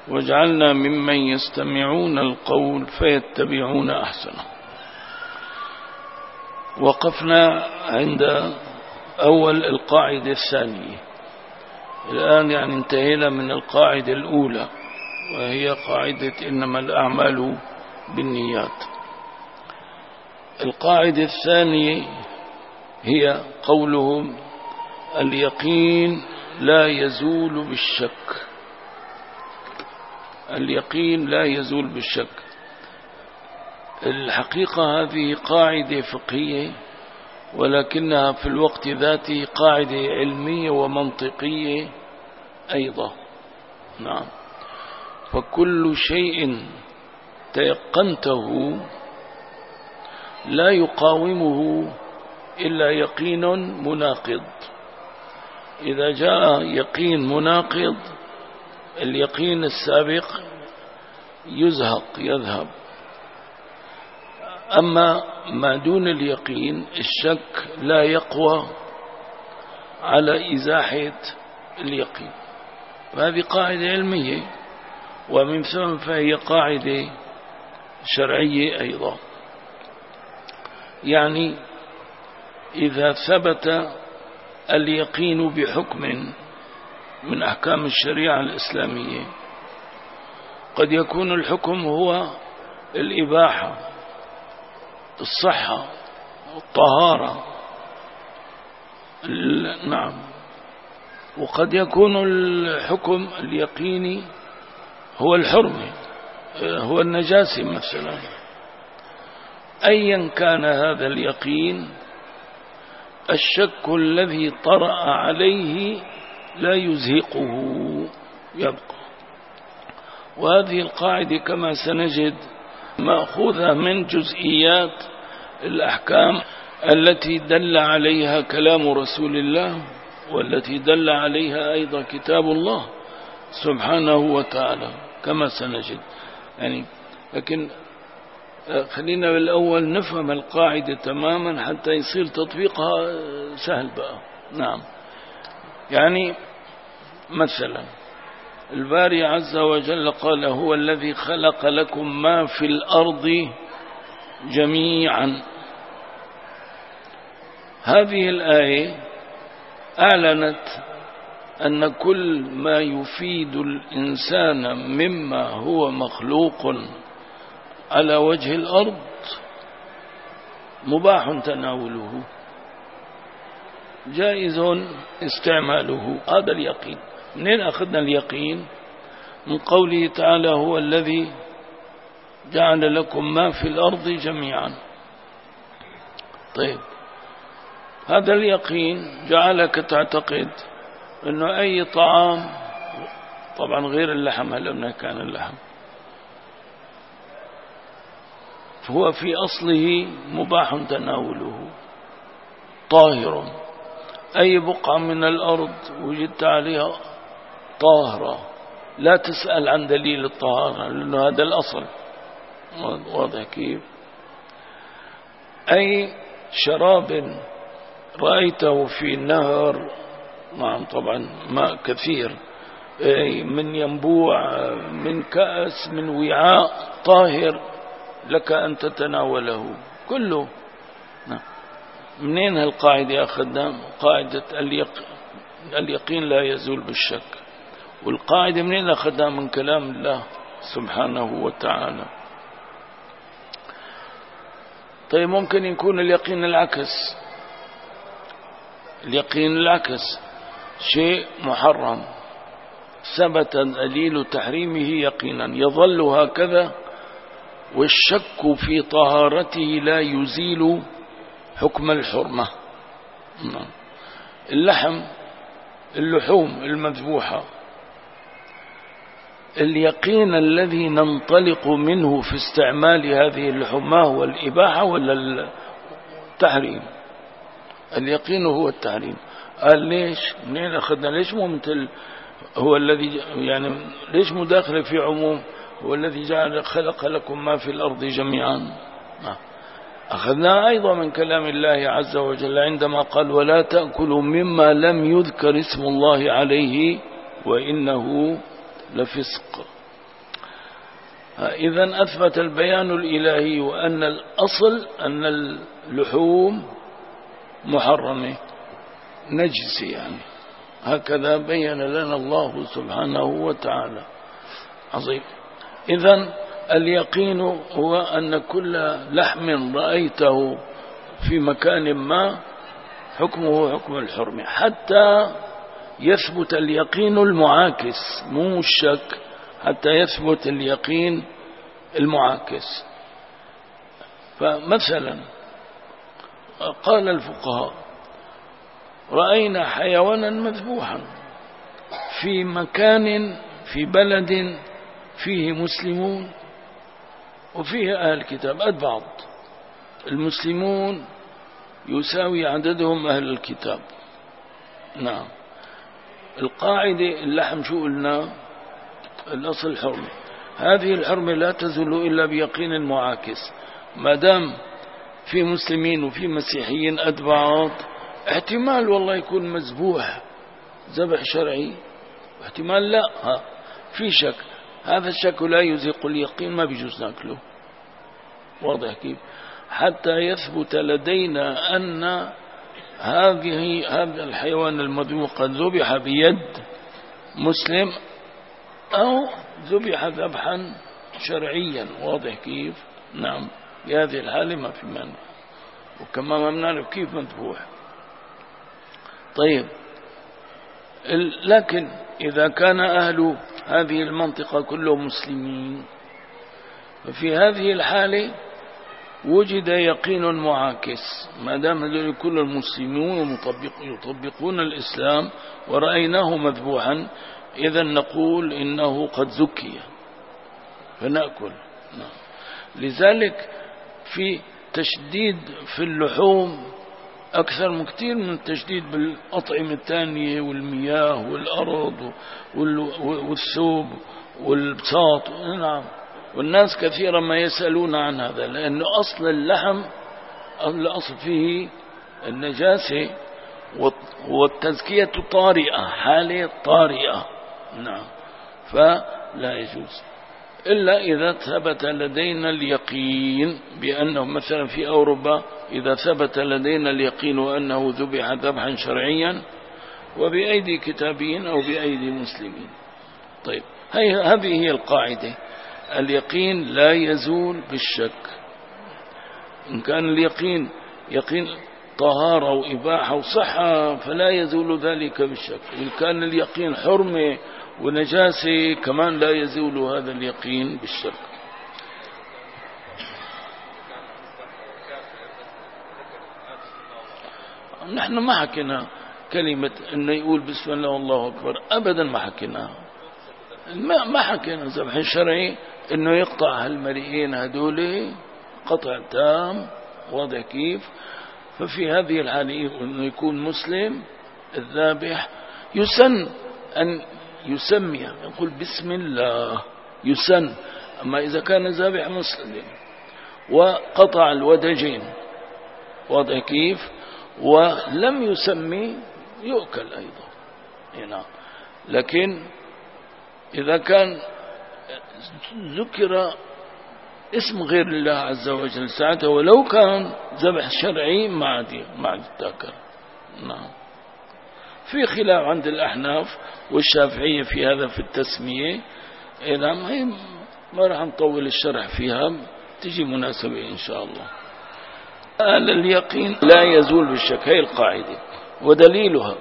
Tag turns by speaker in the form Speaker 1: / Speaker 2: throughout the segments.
Speaker 1: واجعلنا ممن يستمعون القول فيتبعون أحسنه. وقفنا عند أول القاعدة الثانية. الآن يعني انتهينا من القاعدة الأولى، وهي قاعدة إنما الأعمال بالنيات. القاعدة الثانية هي قولهم اليقين لا يزول بالشك. اليقين لا يزول بالشك. الحقيقة هذه قاعدة فقهية، ولكنها في الوقت ذاته قاعدة علمية ومنطقية أيضا. نعم. فكل شيء تيقنته لا يقاومه إلا يقين مناقض. إذا جاء يقين مناقض اليقين السابق يزهق يذهب. أما ما دون اليقين الشك لا يقوى على إزاحة اليقين. وهذه قاعدة علمية، ومن ثم فهي قاعدة شرعية أيضا. يعني إذا ثبت اليقين بحكم من أحكام الشريعة الإسلامية، قد يكون الحكم هو الإباحة، الصحة، الطهارة، نعم. وقد يكون الحكم اليقيني هو الحرمة، هو النجاسة مثلا. أيا كان هذا اليقين، الشك الذي طرأ عليه لا يزهقه، يبقى. وهذه القاعدة كما سنجد مأخوذة من جزئيات الأحكام التي دل عليها كلام رسول الله، والتي دل عليها أيضا كتاب الله سبحانه وتعالى كما سنجد. يعني لكن خلينا بالأول نفهم القاعدة تماما حتى يصير تطبيقها سهل بقى. نعم. يعني مثلا الباري عز وجل قال هو الذي خلق لكم ما في الأرض جميعا. هذه الآية أعلنت أن كل ما يفيد الإنسان مما هو مخلوق على وجه الأرض مباح تناوله، جائز استعماله. هذا اليقين. منين أخذنا اليقين؟ من قوله تعالى هو الذي جعل لكم ما في الأرض جميعا. طيب، هذا اليقين جعلك تعتقد أنه أي طعام، طبعا غير اللحم، هل كان اللحم، فهو في أصله مباح تناوله طاهر. أي بقعة من الأرض وجدت عليها طاهرة، لا تسأل عن دليل الطهارة، لأنه هذا الأصل. واضح كيف؟ أي شراب رأيته في نهر، نعم طبعا ماء كثير، من ينبوع، من كأس، من وعاء طاهر، لك أن تتناوله كله. نعم. منين هالقاعدة أخذنا؟ قاعدة اليقين لا يزول بالشك. والقاعدة منين أخذنا؟ من كلام الله سبحانه وتعالى. طيب، ممكن يكون اليقين العكس. اليقين العكس شيء محرم ثبت دليل تحريمه يقينا، يظل هكذا، والشك في طهارته لا يزيل حكم الحرمة. اللحوم المذبوحة، اليقين الذي ننطلق منه في استعمال هذه اللحوم ما هو؟ الإباحة ولا التحريم؟ اليقين هو التحريم. قال ليش؟ منين أخذنا؟ ليش مو مثل هو الذي، يعني ليش مداخلة في عموم هو الذي جعل خلق لكم ما في الأرض جميعا؟ أخذنا أيضا من كلام الله عز وجل عندما قال ولا تأكلوا مما لم يذكر اسم الله عليه وإنه لفسق. إذن أثبت البيان الإلهي وأن الأصل أن اللحوم محرمة نجس يعني. هكذا بين لنا الله سبحانه وتعالى. عظيم. إذن اليقين هو أن كل لحم رأيته في مكان ما حكمه حكم الحرمة حتى يثبت اليقين المعاكس، مو الشك، حتى يثبت اليقين المعاكس. فمثلا قال الفقهاء رأينا حيوانا مذبوحا في مكان في بلد فيه مسلمون وفيه أهل الكتاب قد بعض، المسلمون يساوي عددهم أهل الكتاب. نعم. القاعدة اللحم شو قلنا؟ الأصل حرمة. هذه الحرمة لا تزول إلا بيقين معاكس. ما دام في مسلمين وفي مسيحيين قد بعض، احتمال والله يكون مذبوح ذبح شرعي، واحتمال لا، في شك. هذا الشك لا يزيق اليقين، ما بيجوز ناكله. واضح كيف؟ حتى يثبت لدينا أن هذا الحيوان المذبوح قد ذبح بيد مسلم أو ذبح ذبحا شرعيا. واضح كيف؟ نعم. بهذه الحالة ما في مانع، وكما ما بنعرف كيف مذبوح. طيب، لكن إذا كان أهل هذه المنطقة كلهم مسلمين، ففي هذه الحالة وجد يقين معاكس. ما دام هذول كل المسلمون يطبقون الإسلام ورأيناه مذبوحا، إذا نقول إنه قد زكي فنأكل. لذلك في تشديد في اللحوم أكثر مكتير من التشديد بالأطعمة الثانية والمياه والأرض والثوب والبساط. نعم. والناس كثيرا ما يسألون عن هذا، لأنه أصل اللحم الأصل فيه النجاسة والتزكية طارئة، حالة طارئة. نعم. فلا يجوز إلا إذا ثبت لدينا اليقين بأنه مثلا في أوروبا، إذا ثبت لدينا اليقين وأنه ذبح ذبحا شرعيا وبأيدي كتابيين أو بأيدي مسلمين. طيب، هذه هي القاعدة. اليقين لا يزول بالشك. إن كان اليقين يقين طهارة وإباحة وصحة فلا يزول ذلك بالشك. إن كان اليقين حرمة ونجاسة كمان لا يزول هذا اليقين بالشك. نحن ما حكينا كلمة أنه يقول بسم الله والله أكبر، أبدا ما حكيناها. ما حكينا ذبح شرعي أنه يقطع هالمرئين هدول قطع تام. واضح كيف؟ ففي هذه الحالة أنه يكون مسلم الذابح يسن أن يسمي، يقول بسم الله، يسن. أما إذا كان ذابح مسلم وقطع الودجين، واضح كيف؟ ولم يسمي يؤكل أيضا. هنا لكن إذا كان ذكر اسم غير الله عز وجل ساعته ولو كان ذبح شرعي ما عاد يتاكل. نعم. في خلاف عند الأحناف والشافعية في هذا في التسمية. نعم. هي ما راح نطول الشرح فيها، تجي مناسبة إن شاء الله. اليقين لا يزول بالشك، هي القاعدة. ودليلها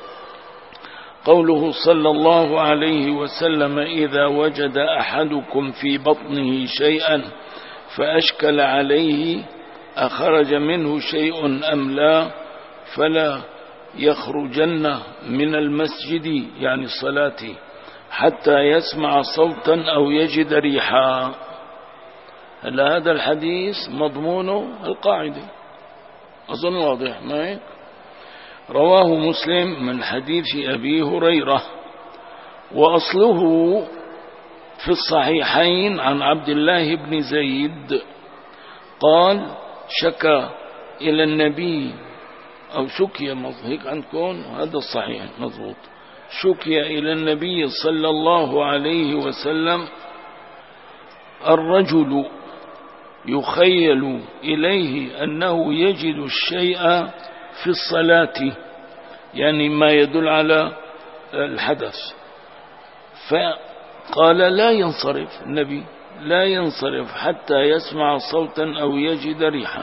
Speaker 1: قوله صلى الله عليه وسلم: إذا وجد أحدكم في بطنه شيئا فأشكل عليه أخرج منه شيء أم لا فلا يخرجن من المسجد، يعني الصلاة، حتى يسمع صوتا أو يجد ريحا. هلا هذا الحديث مضمونه القاعدة، أظن واضح ما هيك؟ رواه مسلم من حديث أبي هريرة، وأصله في الصحيحين عن عبد الله بن زيد قال: شكى إلى النبي، أو شكي، هيك عندكم هذا الصحيح مضبوط، شكي إلى النبي صلى الله عليه وسلم الرجل يخيل إليه أنه يجد الشيء في الصلاة، يعني ما يدل على الحدث، فقال لا ينصرف النبي، لا ينصرف حتى يسمع صوتا أو يجد ريحا،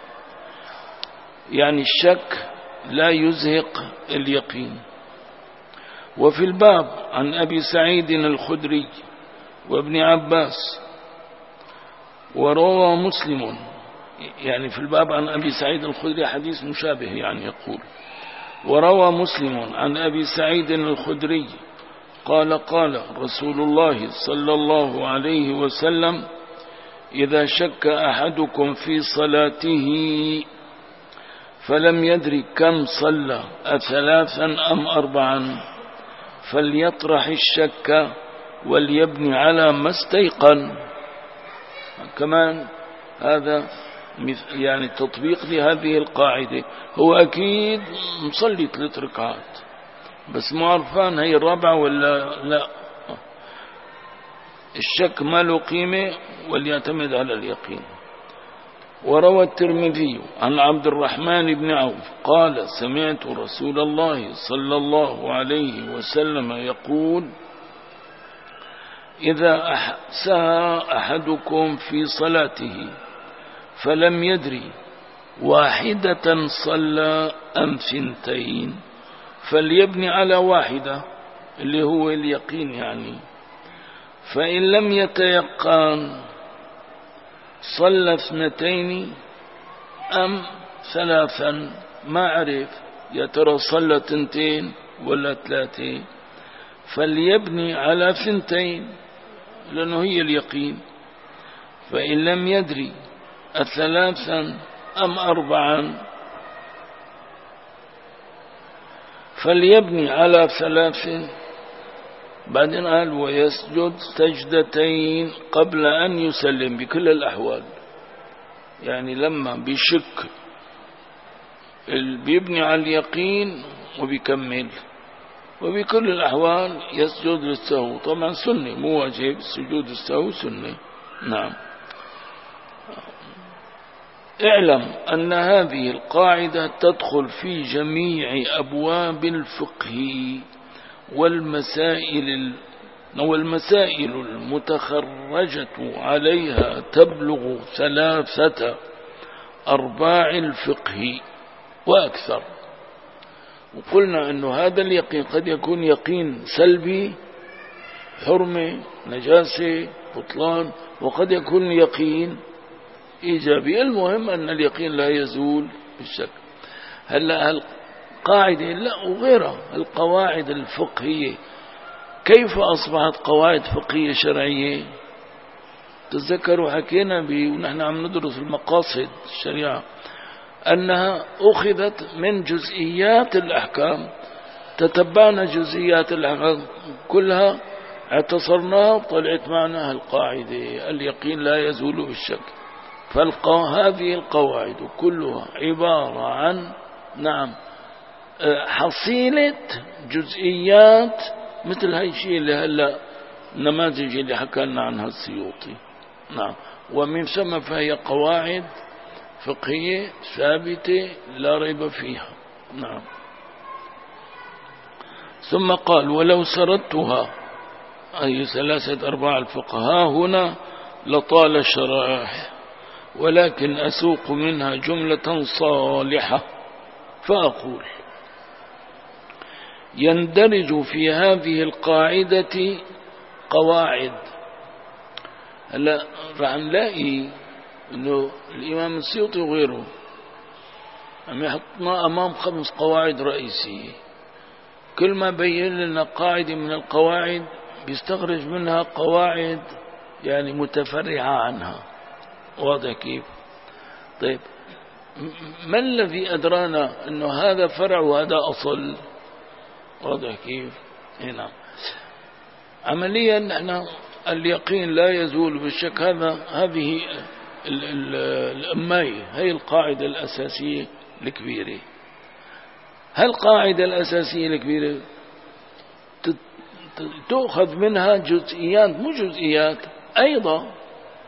Speaker 1: يعني الشك لا يزهق اليقين. وفي الباب عن أبي سعيد الخدري وابن عباس، وروى مسلم، يعني في الباب عن أبي سعيد الخدري حديث مشابه، يعني يقول وروى مسلم عن أبي سعيد الخدري قال قال رسول الله صلى الله عليه وسلم: إذا شك أحدكم في صلاته فلم يدري كم صلى أثلاثا أم أربعا فليطرح الشك وليبني على ما استيقن. كمان هذا يعني تطبيق لهذه القاعدة. هو أكيد مصلي 3 ركعات بس مو عرفان هي الرابعة ولا لا، الشك ما له قيمة وليعتمد على اليقين. وروى الترمذي عن عبد الرحمن بن عوف قال: سمعت رسول الله صلى الله عليه وسلم يقول: إذا سهى أحدكم في صلاته فلم يدري واحدة صلى أم 2 فليبني على واحدة اللي هو اليقين يعني، فإن لم يتيقن صلى 2 أم 3 ما عرف يا ترى صلى 2 ولا 3، فليبني على 2 لأنه هي اليقين. فإن لم يدري 3 أم 4 فليبني على 3. بعدين قال: ويسجد سجدتين قبل أن يسلم بكل الأحوال، يعني لما بيشك بيبني على اليقين وبيكمل، وبكل الأحوال يسجد للسهو. طبعا سنة مو واجب، سجود السهو سنة. نعم. اعلم أن هذه القاعدة تدخل في جميع أبواب الفقه والمسائل المتخرجة عليها تبلغ 3/4 الفقه وأكثر. وقلنا أن هذا اليقين قد يكون يقين سلبي، حرمة، نجاسة، بطلان، وقد يكون يقين إيجابي. المهم أن اليقين لا يزول بالشك. هلأ القاعدة لا وغيرها القواعد الفقهية كيف أصبحت قواعد فقهية شرعية؟ تذكروا حكينا ونحن عم ندرس المقاصد الشريعة أنها أخذت من جزئيات الأحكام، تتبعنا جزئيات الأحكام كلها، اعتصرناها وطلعت معنا القاعدة اليقين لا يزول بالشك. هذه القواعد كلها عبارة عن حصيلة جزئيات مثل هاي الشيء اللي هلا النماذج اللي حكى لنا عنها السيوطي. نعم. ومن ثم فهي قواعد فقهية ثابتة لا ريب فيها. نعم. ثم قال: ولو سردتها أي 3/4 الفقه هنا لطال الشرائح، ولكن أسوق منها جملة صالحة فأقول: يندرج في هذه القاعدة قواعد. هلا راح نلاقي انه الامام السيوطي وغيره عم يحطنا امام 5 قواعد رئيسية، كل ما بين لنا قاعدة من القواعد بيستخرج منها قواعد يعني متفرعة عنها. واضح كيف؟ طيب ما الذي أدرانا أنه هذا فرع وهذا أصل؟ واضح كيف؟ هنا عمليا نحن اليقين لا يزول بالشك، هذه الأمية هي القاعدة الأساسية الكبيرة. هالقاعدة الأساسية الكبيرة تؤخذ منها جزئيات، مو جزئيات أيضا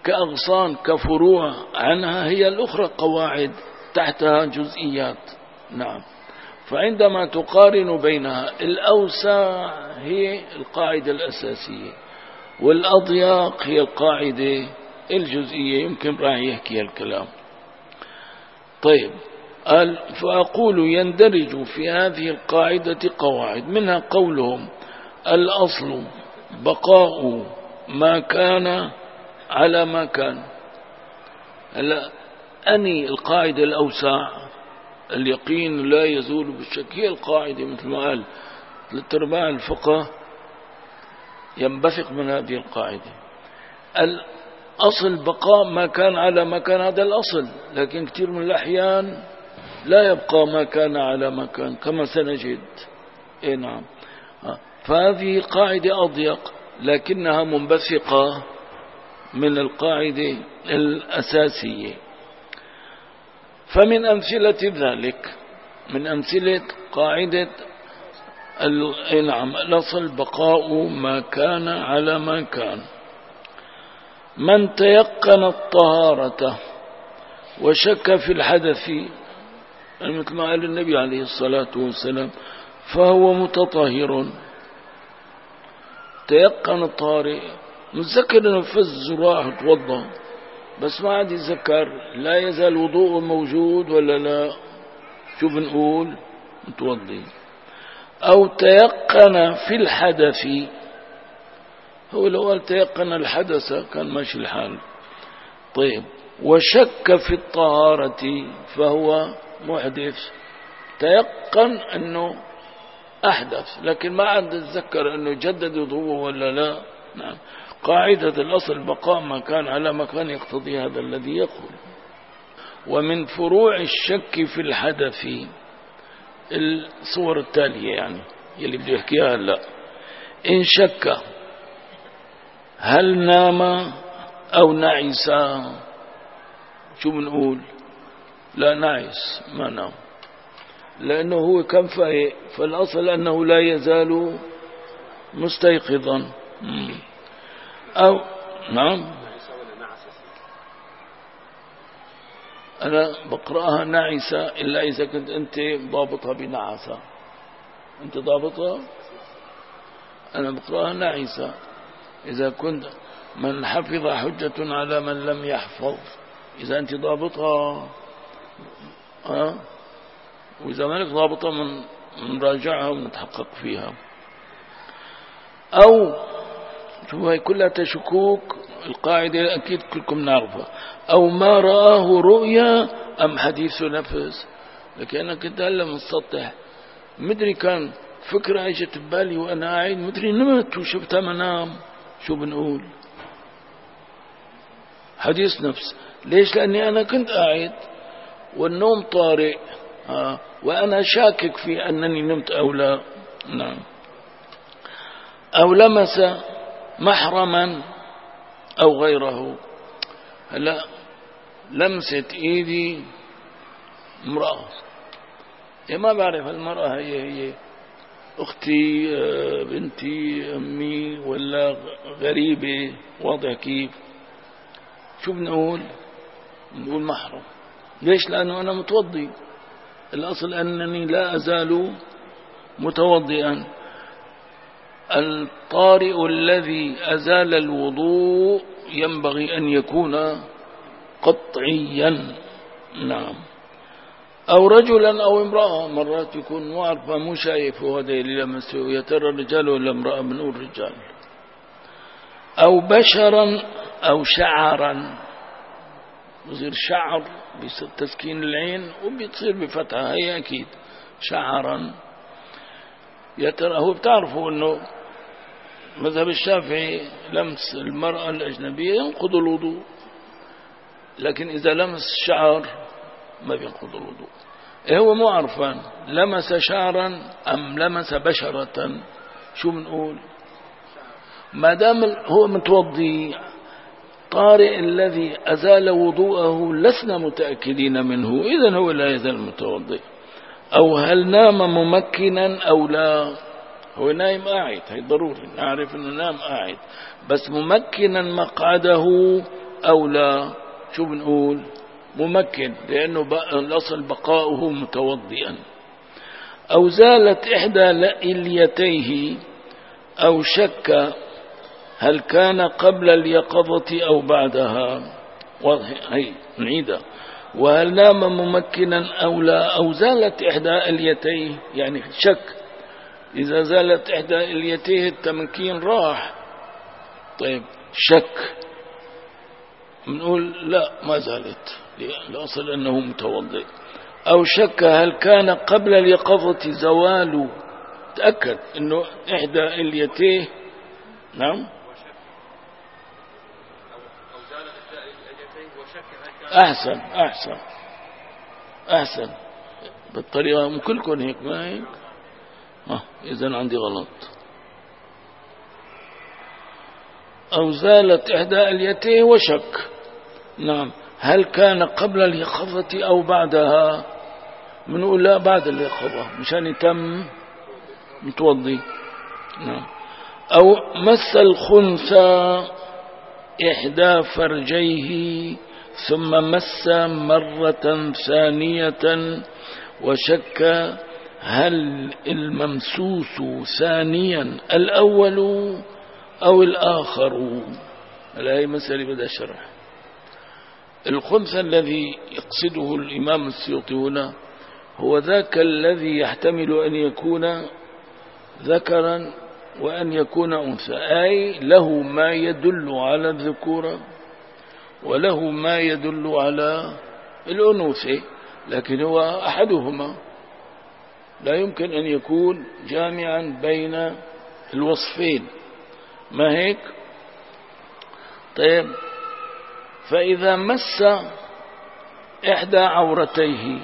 Speaker 1: كأغصان كفروع عنها هي الأخرى قواعد تحتها جزئيات. نعم. فعندما تقارن بينها الأوسع هي القاعدة الأساسية والأضيق هي القاعدة الجزئية، يمكن راح يحكي الكلام. طيب، قال فأقول يندرج في هذه القاعدة قواعد، منها قولهم الأصل بقاء ما كان على ما كان. هلا أني القاعدة الأوسع اليقين لا يزول بالشك هي القاعدة، مثل ما قال 3/4 الفقه ينبثق من هذه القاعدة. الأصل بقاء ما كان على ما كان، هذا الأصل، لكن كثير من الأحيان لا يبقى ما كان على ما كان كما سنجد. إيه نعم. فهذه قاعدة أضيق لكنها منبثقة من القاعدة الأساسية. فمن أمثلة ذلك، من أمثلة قاعدة نعم الأصل بقاء ما كان على ما كان، من تيقن الطهارة وشك في الحدث، مثل ما قال النبي عليه الصلاة والسلام فهو متطهر. تيقن الطهارة، متذكر انه فز راح توضى بس ما عاد يتذكر، لا يزال وضوء موجود ولا لا؟ شو بنقول؟ متوضي. أو تيقن في الحدث، هو لو قال تيقن الحدث كان ماشي الحال. طيب، وشك في الطهارة فهو محدث. تيقن أنه أحدث لكن ما عاد يتذكر أنه جدد وضوءه ولا لا. نعم. قاعدة الأصل بقاء ما كان على ما كان يقتضي هذا الذي يقول. ومن فروع الشك في الحدث الصور التالية، يعني يلي بده يحكيها هلا. إن شك هل نام أو نعس، شو بنقول؟ لا نعس، ما نام، لأنه هو كان فايق، فالأصل أنه لا يزال مستيقظا. أو نعم، أنا بقرأها نعسة إلا إذا كنت أنت ضابطها بنعسة. أنت ضابطها؟ أنا بقرأها نعسة إذا كنت من حفظ حجة على من لم يحفظ. إذا أنت ضابطها وإذا ما لك ضابطها من راجعها ونتحقق فيها. أو شو هي كلها تشكوك، القاعدة أكيد كلكم نعرفها. أو ما رآه رؤيا أم حديث نفس، لكن أنا كنت هلا من السطح مدري كان فكرة اجت ببالي وأنا قاعد مدري نمت وشفتها منام. شو بنقول؟ حديث نفس. ليش؟ لأني أنا كنت قاعد والنوم طارئ وأنا شاكك في أنني نمت أو لا. نعم. أو لمس محرما أو غيره. هلا لمست إيدي امرأة، ما بعرف المرأة هي أختي بنتي أمي ولا غريبة، واضح كيف؟ شو بنقول؟ بنقول محرم. ليش؟ لأنه أنا متوضي، الأصل أنني لا أزال متوضئا. الطارئ الذي أزال الوضوء ينبغي أن يكون قطعيا. نعم. أو رجلا أو امرأة، مرات يكون مو عارفة مو شايفه هذا اللي لمسه، يا ترى رجال ولا امرأة؟ بنقول رجال. أو بشرا أو شعرا، بصير شعر بتسكين العين وبتصير بفتحها، هي أكيد شعرا. يا ترى هو بتعرفوا أنه مذهب الشافعي لمس المرأة الأجنبية ينقض الوضوء، لكن إذا لمس الشعر ما بينقض الوضوء. هو مو عرفان لمس شعرا أم لمس بشرة. شو بنقول؟ ما دام هو متوضي طارئ الذي أزال وضوءه لسنا متأكدين منه، إذن هو لا يزال متوضي. أو هل نام ممكنا أو لا؟ هو نايم قاعد، هي ضروري نعرف أنه نام قاعد، بس ممكنا مقعده أو لا، شو بنقول؟ ممكن، لأنه الأصل بقاؤه متوضئا. أو زالت إحدى إليتيه أو شك هل كان قبل اليقظة أو بعدها. هي نعيدها. وهل نام ممكنا أو لا. أو زالت إحدى إليتيه، يعني شك، إذا زالت إحدى إليتيه التمكين راح. طيب شك، بنقول لا ما زالت، الأصل أنه متوضئ. أو شك هل كان قبل اليقظة زوال، تأكد أنه إحدى إليتيه. نعم أحسن أحسن أحسن، بالطريقة كلكم هيك ما هيك. إذن عندي غلط. أو زالت إحدى إليتيه وشك. نعم. هل كان قبل اليقظة أو بعدها؟ بنقول لا بعد اليقظة مشان يتم متوضي. نعم. أو مس الخنثى إحدى فرجيه ثم مس مرة ثانية وشك هل الممسوس ثانيا الأول أو الآخر. هذه مسألة بدأ شرح. الخنثى الذي يقصده الإمام السيوطي هنا هو ذاك الذي يحتمل أن يكون ذكرا وأن يكون أنثى، أي له ما يدل على الذكورة وله ما يدل على الأنوثة، لكن هو أحدهما، لا يمكن أن يكون جامعا بين الوصفين، ما هيك؟ طيب، فإذا مس إحدى عورتيه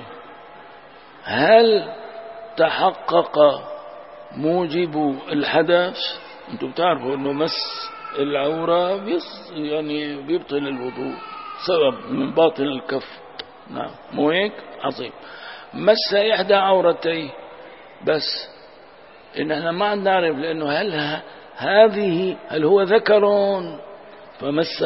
Speaker 1: هل تحقق موجب الحدث؟ أنتم بتعرفوا أنه مس العورة يعني بيبطل الوضوء، سبب من باطل الكف. نعم مو هيك؟ عظيم. مس إحدى عورتيه، بس إن احنا ما نعرف، لأنه هل هو ذكر فمس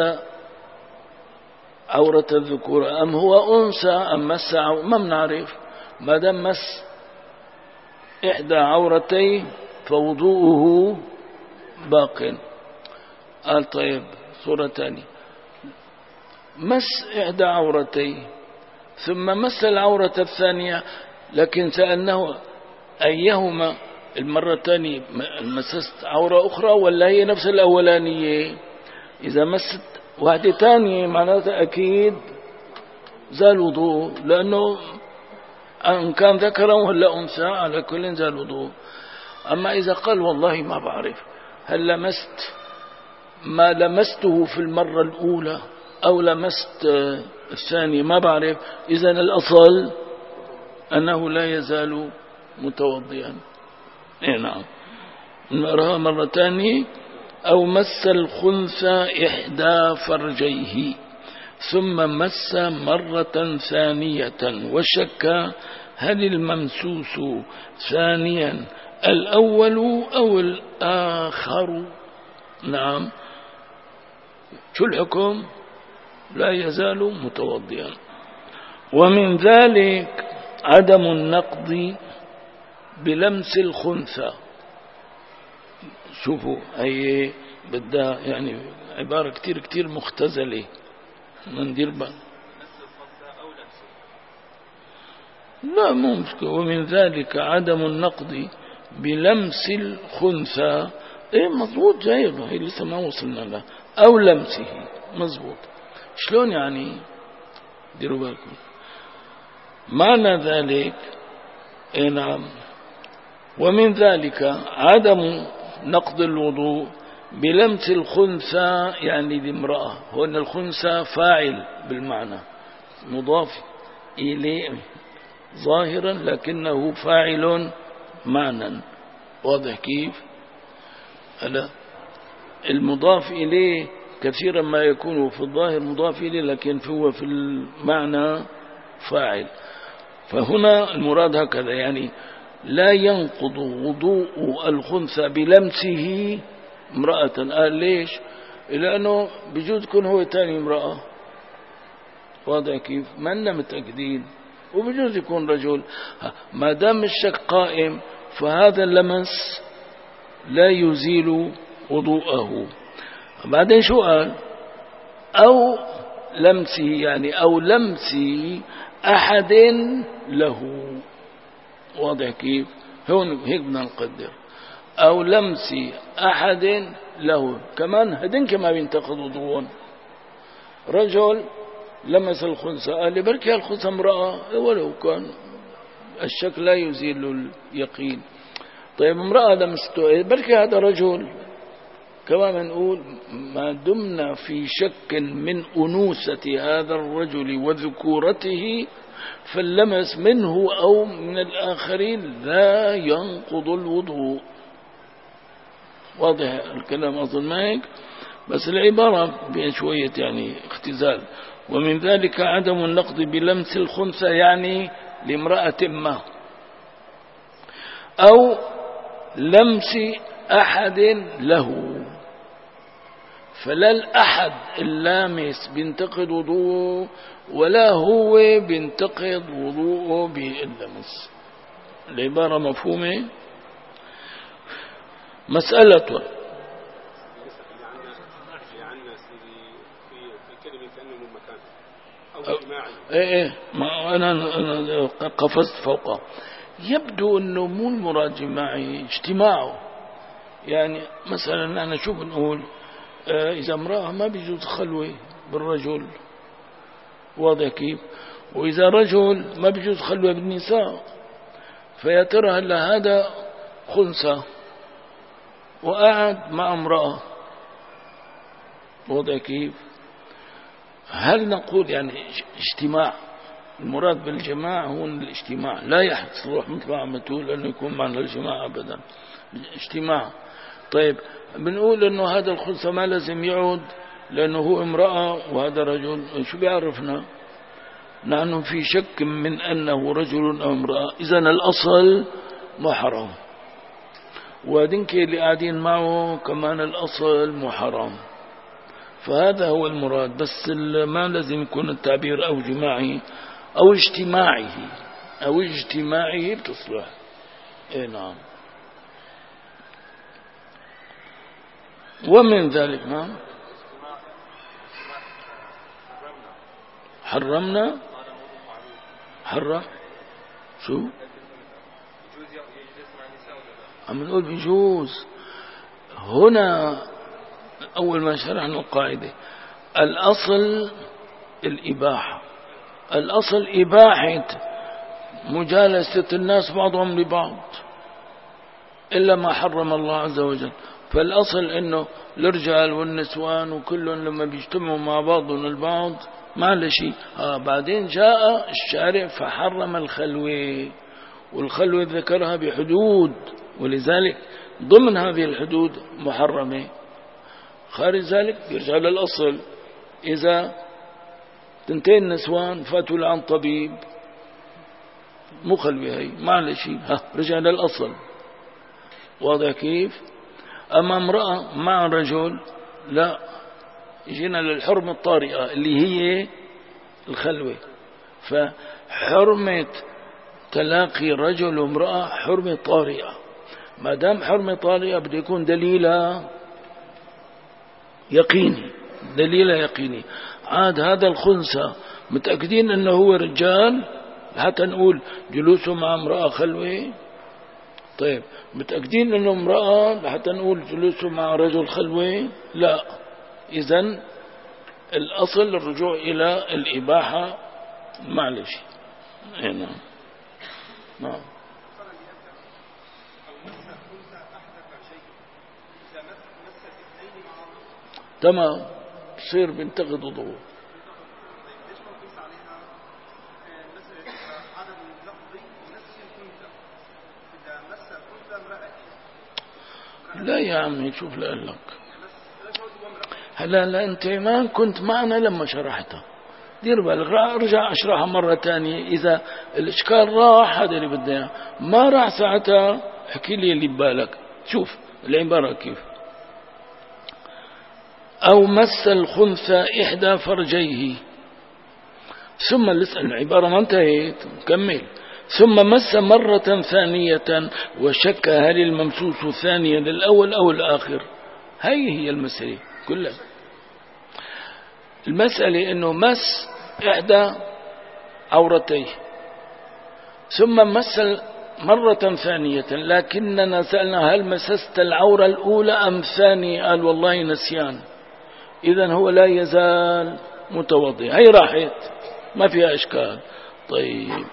Speaker 1: عورة الذكورة أم هو أنثى أم مس ما بنعرف. ما دام مس إحدى عورتيه فوضوءه باق. قال طيب صورة تانية، مس إحدى عورتيه ثم مس العورة الثانية، لكن سألناه أيهما المرة الثانية، مسست عورة أخرى ولا هي نفس الأولانية؟ إذا مست واحدة تانية معناتها أكيد زال وضوء، لأنه أن كان ذكرا ولا أنثى على كل زال وضوء. أما إذا قال والله ما بعرف هل لمست ما لمسته في المرة الأولى أو لمست الثانية ما بعرف، إذن الأصل أنه لا يزال متوضئا. نعم نقرأها مرة ثانية. أو مس الخنثى إحدى فرجيه ثم مس مرة ثانية وشك هل الممسوس ثانيا الأول أو الآخر. نعم، شو الحكم؟ لا يزال متوضئا. ومن ذلك عدم النقض بلمس الخنثى. شوفوا هي بدها يعني عبارة كتير كتير مختزلة، ندير بقى. لا مو مشكلة. ومن ذلك عدم النقض بلمس الخنثى. ايه مضبوط، جايب هي لسه ما وصلنا له. او لمسه، مضبوط. شلون يعني؟ ديروا بالكم معنى ذلك. ايه نعم. ومن ذلك عدم نقض الوضوء بلمس الخنثى، يعني لامرأة. هنا الخنثى فاعل بالمعنى، مضاف إليه ظاهرا لكنه فاعل معنى. واضح كيف؟ هلا المضاف إليه كثيرا ما يكون في الظاهر مضاف إليه، لكن هو في المعنى فاعل. فهنا المراد هكذا، يعني لا ينقض وضوء الخنثى بلمسه امرأة. قال ليش؟ لأنه بجوز يكون هو تاني امرأة، واضح كيف؟ ما لنا متأكدين، وبجوز يكون رجل. ما دام الشك قائم فهذا اللمس لا يزيل وضوءه. بعدين شو قال؟ أو لمسه، يعني أو لمس أحد له، واضح كيف؟ هون هيك بدنا نقدر، أو لمس أحد له. كمان هدين كما بينتقد وضوء. رجل لمس الخنثى، قال لي بركي الخنثى امرأة، ولو كان الشك لا يزيل اليقين. طيب امرأة لمسته، بركي هذا رجل. كما نقول ما دمنا في شك من أنوثة هذا الرجل وذكورته، فاللمس منه أو من الآخرين لا ينقض الوضوء. واضح الكلام أظن ما هيك؟ بس العبارة بين شوية يعني اختزال. ومن ذلك عدم النقض بلمس الخنثى، يعني لامرأة ما، أو لمس أحد له. فلا الأحد اللامس بينتقد وضوءه، ولا هو بينتقد وضوءه باللمس. العبارة مفهومة؟ مسألة ايه ما انا قفزت فوقه. يبدو انه مو المراد جماعي، اجتماعه. يعني مثلا انا شو بنقول؟ اذا امرأة ما بيجوز خلوة بالرجل، واضح كيف؟ واذا رجل ما بيجوز خلوة بالنساء. فيا ترى هلا هذا خنثى وقعد مع امرأة، واضح كيف؟ هل نقول يعني اجتماع؟ المراد بالجماعة هو الاجتماع، لا يصلح مثل ما عم تقول أنه يكون معنى الجماعة أبدا، اجتماع. طيب بنقول أنه هذا الخنثى ما لازم يعود لأنه هو امرأة وهذا رجل، شو بيعرفنا؟ نحن في شك من أنه رجل أو امرأة، إذن الأصل محرم، ودنك اللي قاعدين معه كمان الأصل محرم. فهذا هو المراد. بس ما لازم يكون التعبير أو جماعي أو اجتماعه، أو اجتماعه بتصلح. إيه نعم. ومن ذلك نعم حرمنا شو عم نقول بيجوز. هنا أول ما شرحنا القاعدة الأصل الإباحة، الأصل إباحة مجالسة الناس بعضهم لبعض إلا ما حرم الله عز وجل. فالأصل إنه الرجال والنسوان وكلهم لما بيجتمعوا مع بعضهم البعض ما شيء. بعدين جاء الشارع فحرم الخلوة، والخلوة ذكرها بحدود، ولذلك ضمن هذه الحدود محرمة. خارج ذلك يرجع للأصل. إذا تنتين نسوان فاتوا لعن طبيب، مو خلوة هي ما شيء، رجع للأصل. واضح كيف؟ أما امرأة مع رجل لا، يجينا للحرمة الطارئة اللي هي الخلوة. فحرمة تلاقي رجل وامرأة حرمة طارئة. ما دام حرمة طارئة بده يكون دليلها يقيني، دليلها يقيني. عاد هذا الخنثى متأكدين أنه هو رجال حتى نقول جلوسه مع امرأة خلوة؟ طيب متأكدين أنه امرأة حتى نقول جلوسه مع رجل خلوة؟ لا. إذن الأصل الرجوع إلى الإباحة. معلش هنا نعم. تمام، بصير بينتقد وضوء. لا يا عمي شوف لك هلا لا انت ما كنت معنا لما شرحتها، دير بالك ارجع اشرحها مرة تانية. اذا الاشكال راح هذا اللي بدي اياه، ما راح ساعتها احكي لي اللي ببالك. شوف العبارة كيف. أو مس الخنثى إحدى فرجيه، ثم لسه العبارة ما انتهت، كمل. ثم مس مرة ثانية وشك هل الممسوس ثانيا للأول أو الآخر. هي المسألة كلها. المسألة أنه مس إحدى عورتيه ثم مس مرة ثانية، لكننا سألنا هل مسست العورة الأولى أم ثانية؟ قال والله نسيان. إذن هو لا يزال متوضئ. هي راحت ما فيها إشكال. طيب،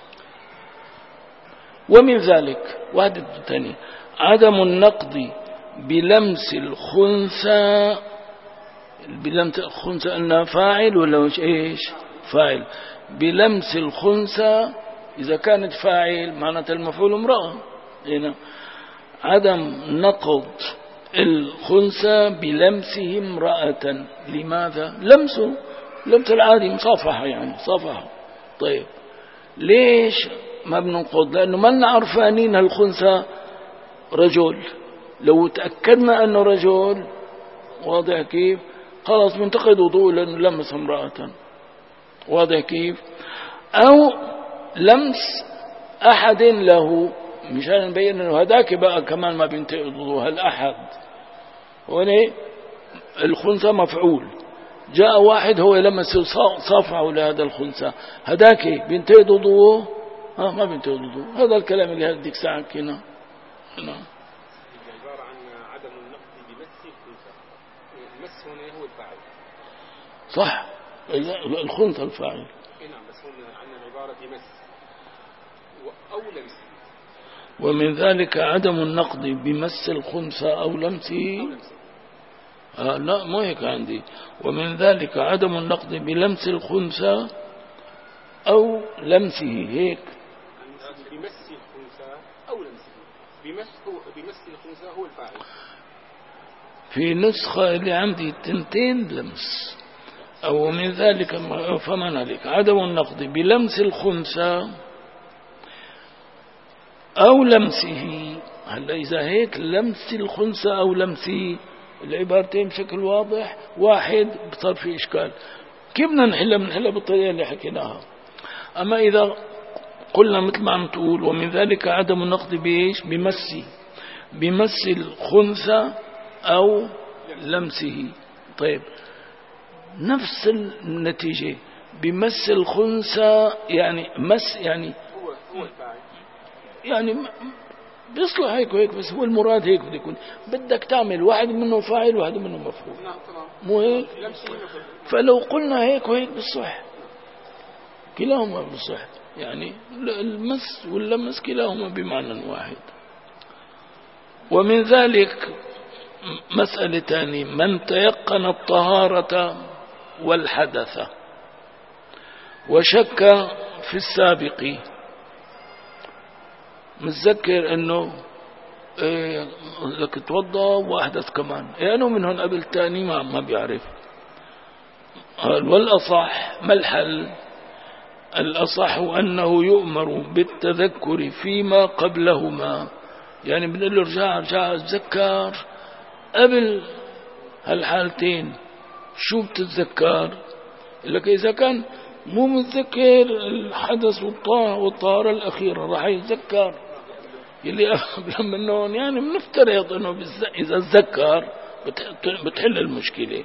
Speaker 1: ومن ذلك واحد ثاني عدم النقض بلمس الخنثى. بلمس الخنثى أنها فاعل ولا مش إيش فاعل؟ بلمس الخنثى إذا كانت فاعل معناتها المفعول امرأة. هنا عدم نقض الخنثى بلمسه امرأة. لماذا؟ لمس العادي، مصافحة يعني صافحة. طيب ليش ما بننقض؟ لأنه ما لنا عرفانين الخنثى رجل. لو تأكدنا أنه رجل، واضح كيف، خلاص بنتقد وضوء لأنه لمس امرأة. واضح كيف؟ أو لمس أحد له، مشان نبين أنه هذاك بقى كمان ما بينتقد وضوء. الأحد هنا الخنثى مفعول، جاء واحد هو لمس صافعه لهذا الخنثى، هذاك بينتقد وضوء؟ ما بينتقد وضوء. هذا الكلام اللي هديك ساعة هنا.
Speaker 2: عبارة عن عدم النقض بمس الخنثى. المس هنا هو الفاعل،
Speaker 1: صح، الخنثى الفاعل.
Speaker 2: نعم، بس هنا عندنا العبارة بمس أو لمس.
Speaker 1: ومن ذلك عدم النقض بمس الخنثى أو لمسه. لا مو هيك عندي. ومن ذلك عدم النقض بلمس الخنثى أو لمسه. هيك
Speaker 2: بمس الخنثى أو لمسه. بمس الخنثى هو الفاعل.
Speaker 1: في نسخة اللي عندي تنتين لمس. أو من ذلك فمن عليك عدم النقض بلمس الخنثى أو لمسه. هلا إذا هيك لمس الخنثى أو لمسه العبارتين بشكل واضح واحد، بصار في إشكال. كيف بدنا نحلها بالطريقة اللي حكيناها. أما إذا قلنا مثل ما عم تقول ومن ذلك عدم النقض بإيش؟ بمس الخنثى أو لمسه. طيب نفس النتيجة. بمس الخنثى يعني مس يعني
Speaker 2: هو الفاعل،
Speaker 1: يعني بيصلح هيك وهيك، بس هو المراد هيك بده يكون. بدك تعمل واحد منه فاعل وواحد منه مفعول، مو هيك؟ فلو قلنا هيك وهيك بالصح، كلاهما بالصح. يعني المس واللمس كلاهما بمعنى واحد. ومن ذلك مسألة ثانية من تيقن الطهارة والحدث وشك في السابق. متذكر انه لك توضى واحدث كمان، يعني من هون قبل تاني ما بيعرف. والأصح ما الحل؟ الأصح أنه يؤمر بالتذكر فيما قبلهما. يعني بنقول له ارجع اتذكر قبل هالحالتين. شو بتتذكر؟ لك إذا كان مو متذكر الحدث والطهارة الأخيرة راح يتذكر اللي قبل منهم. يعني بنفترض أنه إذا تذكر بتحل المشكلة.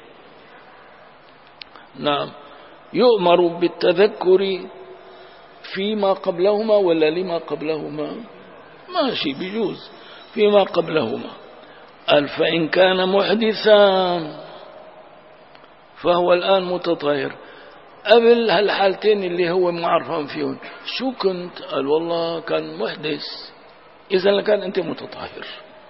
Speaker 1: نعم، يؤمر بالتذكر فيما قبلهما ولا لما قبلهما؟ ماشي بيجوز فيما قبلهما. قال فإن كان محدثا فهو الآن متطهر. قبل هالحالتين اللي هو ما عرفان فيهم شو كنت؟ قال والله كان محدث. إذا لكان أنت متطهر.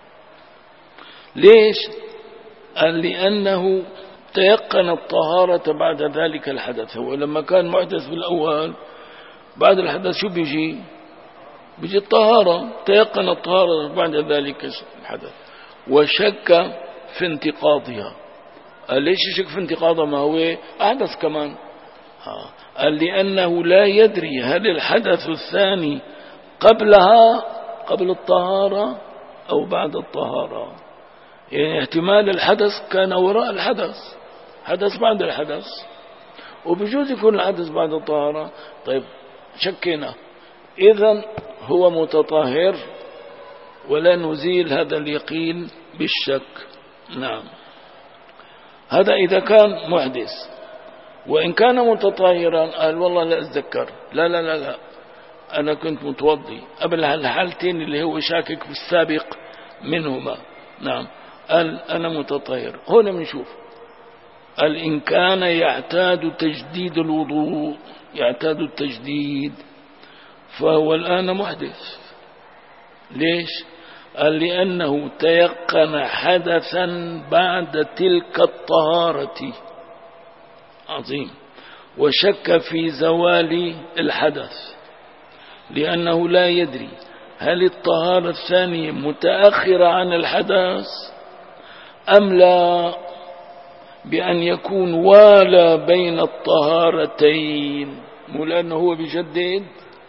Speaker 1: ليش؟ قال لأنه تيقن الطهارة بعد ذلك الحدث. هو لما كان محدث بالأول بعد الحدث شو بيجي الطهارة. تيقن الطهارة بعد ذلك الحدث. وشك في انتقاضها. قال ليش يشك في انتقاضها؟ ما هو أحدث كمان. قال لأنه لا يدري هل الحدث الثاني قبل الطهارة أو بعد الطهارة. يعني احتمال الحدث كان وراء الحدث، حدث بعد الحدث، وبجوز يكون الحدث بعد الطهارة. طيب شكينا، إذن هو متطهر ولا نزيل هذا اليقين بالشك. نعم، هذا إذا كان محدث. وإن كان متطهرا قال والله لا أتذكر، لا لا لا لا أنا كنت متوضي قبل هالحالتين اللي هو شاكك في السابق منهما. نعم، قال أنا متطهر. هنا بنشوف قال إن كان يعتاد تجديد الوضوء، يعتاد التجديد، فهو الآن محدث. ليش؟ قال لأنه تيقن حدثا بعد تلك الطهارة. عظيم. وشك في زوال الحدث لأنه لا يدري هل الطهارة الثانية متأخرة عن الحدث أم لا، بأن يكون والى بين الطهارتين، مو لأنه هو بيجدد.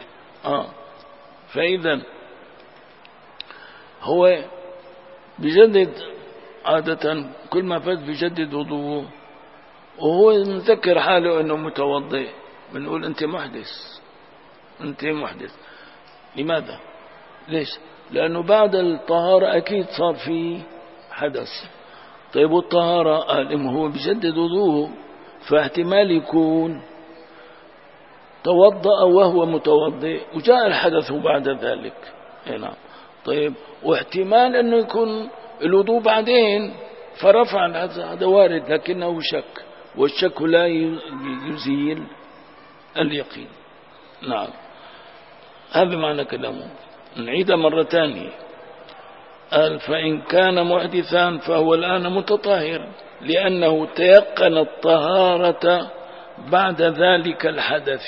Speaker 1: فإذا هو بيجدد عادة، كل ما فات بيجدد وضوءه وهو مذكر حاله أنه متوضئ، بنقول أنت محدث، أنت محدث. لماذا؟ ليش؟ لأنه بعد الطهارة أكيد صار في حدث. طيب والطهارة قال هو بيجدد وضوءه، فاحتمال يكون توضأ وهو متوضئ وجاء الحدث بعد ذلك. نعم. طيب واحتمال أنه يكون الوضوء بعدين فرفع الحدث، هذا وارد، لكنه شك، والشك لا يزيل اليقين. نعم، هذا معنى كلامه. نعيد مرة ثانية. قال فإن كان محدثا فهو الآن متطهر لأنه تيقن الطهارة بعد ذلك الحدث،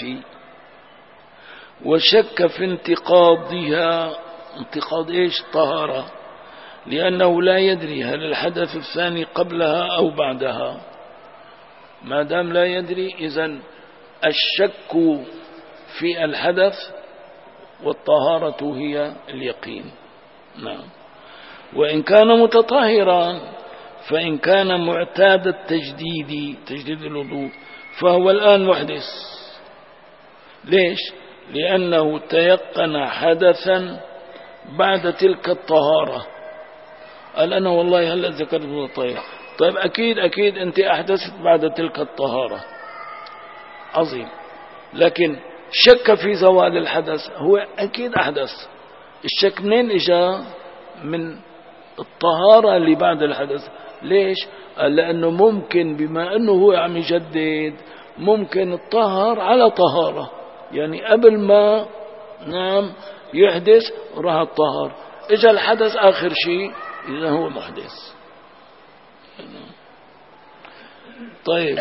Speaker 1: وشك في انتقاضها. انتقاض إيش؟ طهارة، لأنه لا يدري هل الحدث الثاني قبلها أو بعدها. ما دام لا يدري، إذن الشك في الحدث والطهارة هي اليقين. نعم. وإن كان متطهرا فإن كان معتاد التجديد، تجديد الوضوء، فهو الآن محدث. ليش؟ لأنه تيقن حدثا بعد تلك الطهارة. قال أنا والله هلأ ذكرت متطهر. طيب أكيد أنت أحدثت بعد تلك الطهارة. عظيم. لكن شك في زوال الحدث، هو أكيد أحدث. الشك منين إجا؟ من الطهارة اللي بعد الحدث. ليش؟ قال لأنه ممكن بما أنه هو عم يجدد ممكن الطهر على طهارة، يعني قبل ما نعم يحدث راح الطهر، إجا الحدث آخر شيء، إذا هو محدث. طيب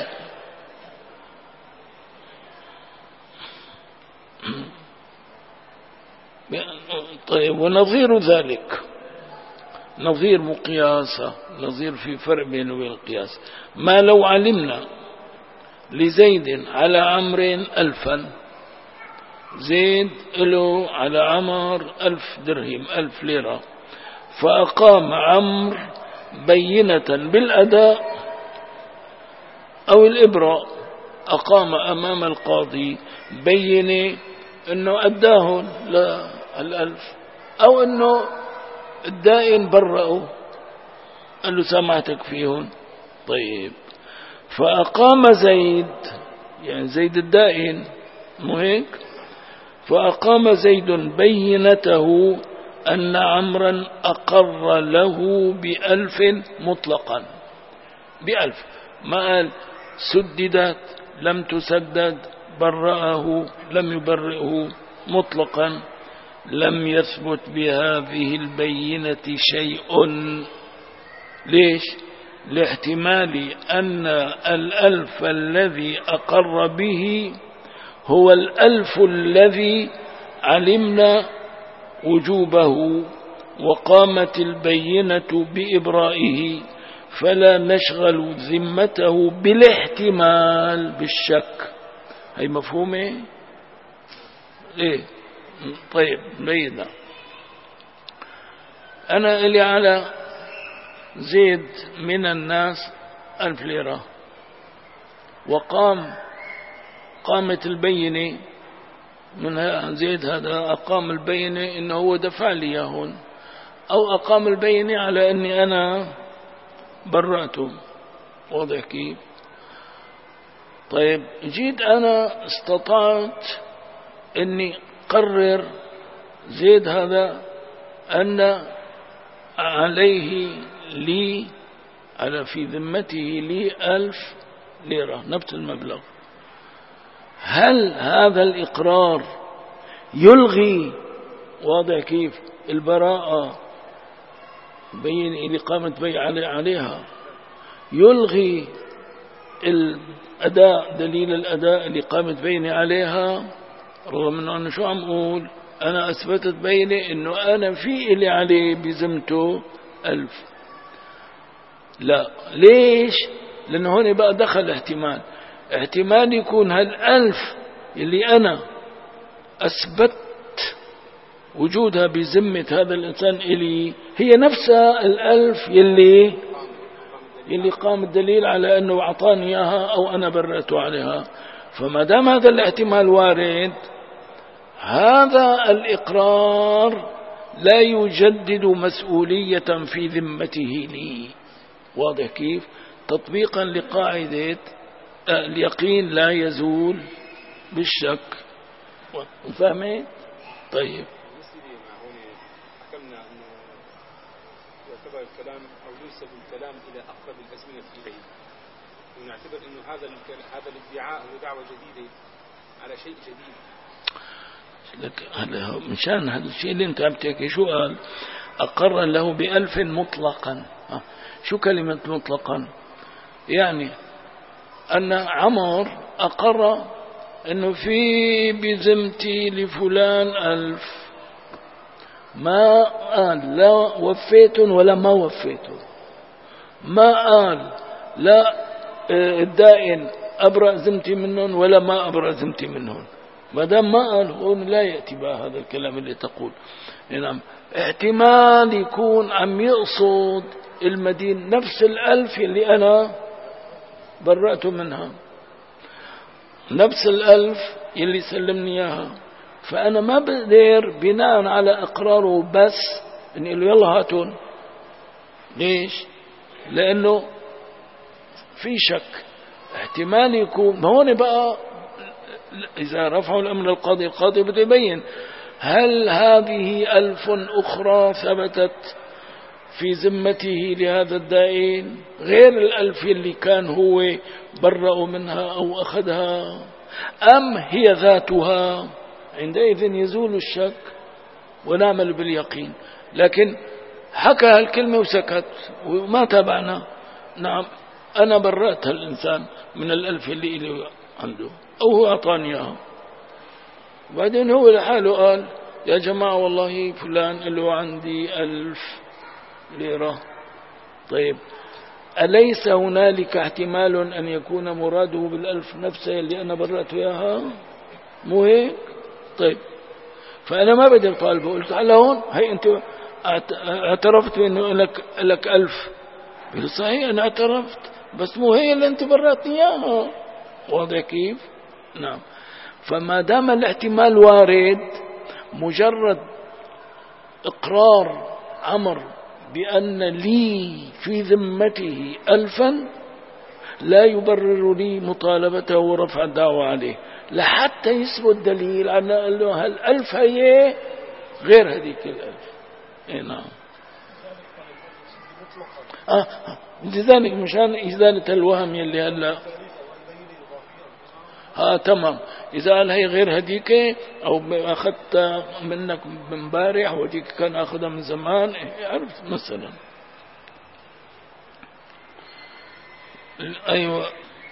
Speaker 1: ونظير ذلك، نظير مقياسة، نظير في فرق بينه وبين القياس. ما لو علمنا لزيد على عمرو 1000، زيد له على عمر 1000 درهم، 1000 ليرة، فأقام عمرو بينة بالأداء أو الإبراء، أقام أمام القاضي بينة أنه أداهن ل1000 أو أنه الدائن برأه، قال له سامحتك فيهن. طيب فأقام زيد، يعني زيد الدائن، مو هيك؟ فأقام زيد بينته أن عمرا أقر له ب1000 مطلقا، ب1000، ما قال سددت لم تسدد، برأه لم يبرئه، مطلقا. لم يثبت بهذه البينة شيء. ليش؟ لاحتمال أن 1000 الذي أقر به هو 1000 الذي علمنا وجوبه وقامت البينة بإبرائه، فلا نشغل ذمته بالاحتمال بالشك. هي مفهومة؟ ليه؟ طيب بينا. أنا إلي على زيد من الناس 1000 ليرة، قامت البينة من زيد هذا، أقام البينة إنه هو دفع لي إياهن، أو أقام البينة على أني أنا برأته. واضح كيف؟ طيب جيت أنا استطعت أني قرر زيد هذا أن عليه لي، على في ذمته لي 1000 ليرة نفس المبلغ. هل هذا الإقرار يلغي، واضح كيف، البراءة بين اللي قامت بيع عليها، يلغي الأداء، دليل الأداء اللي قامت بيني عليها، رغم أنه شو عم أقول أنا أثبتت بيني أنه أنا في اللي عليه بذمته 1000. لا، ليش؟ لأنه هون بقى دخل احتمال يكون هال1000 اللي أنا أثبت وجودها بذمة هذا الإنسان إلي هي نفسها 1000 يلي قام الدليل على أنه أعطاني إياها أو أنا برأته عليها. فما دام هذا الاحتمال وارد، هذا الإقرار لا يجدد مسؤولية في ذمته لي. واضح كيف؟ تطبيقا لقاعدة اليقين لا يزول بالشك. فهمت؟ طيب،
Speaker 2: حكمنا أنه يعتبر الكلام أو ينسب الكلام إلى أقرب الأزمنة إليه، ونعتبر أنه هذا الادعاء هو دعوة جديدة على شيء جديد.
Speaker 1: هذا مشان هذا الشيء اللي انت عم تحكي. شو قال؟ أقر له ب1000 مطلقا. شو كلمة مطلقا؟ يعني أن عمر أقر أنه في بذمتي لفلان 1000، ما قال لا وفيتهم ولا ما وفيتهم، ما قال لا الدائن أبرأ ذمتي منهم ولا ما أبرأ ذمتي منهم. ما دام ما قال هون لا يأتي بقى هذا الكلام اللي تقول. نعم، احتمال يكون عم يقصد المدين نفس 1000 اللي أنا برأته منها، نفس 1000 اللي سلمني إياها. فأنا ما بقدر بناء على إقراره بس إني له يلا هاتون. ليش؟ لأنه في شك، احتمال يكون هون بقى إذا رفعوا الأمر القاضي بده يبين هل هذه 1000 أخرى ثبتت في ذمته لهذا الدائن غير 1000 اللي كان هو برأ منها أو أخذها، أم هي ذاتها. عندئذ يزول الشك ونعمل باليقين. لكن حكى هالكلمة وسكت وما تابعنا. نعم، أنا برأت الإنسان من 1000 اللي عنده أو هو أعطاني إياها، وبعدين هو لحاله قال يا جماعة والله فلان اللي عندي 1000 ليرة. طيب، أليس هنالك احتمال أن يكون مراده بال1000 نفسه اللي أنا برأت إياها؟ مو هيك؟ طيب، فأنا ما بدي أطالبه، قلت على هون هي أنت اعترفت بأنه لك 1000. بيقول صحيح أنا اعترفت، بس مو هي اللي أنت برأتني إياها. واضح كيف؟ نعم. فما دام الاحتمال وارد، مجرد إقرار عمر بأن لي في ذمته 1000 لا يبرر لي مطالبته ورفع الدعوة عليه، لحتى يثبت دليل على أنه هال1000 هي غير هذيك 1000. نعم. لذلك مشان إزالة الوهم يلي هلا تمام. إذا قال هي غير هديك أو أخذت منك من بارح وديك كان أخذها من زمان، عرفت مثلا. أيوة.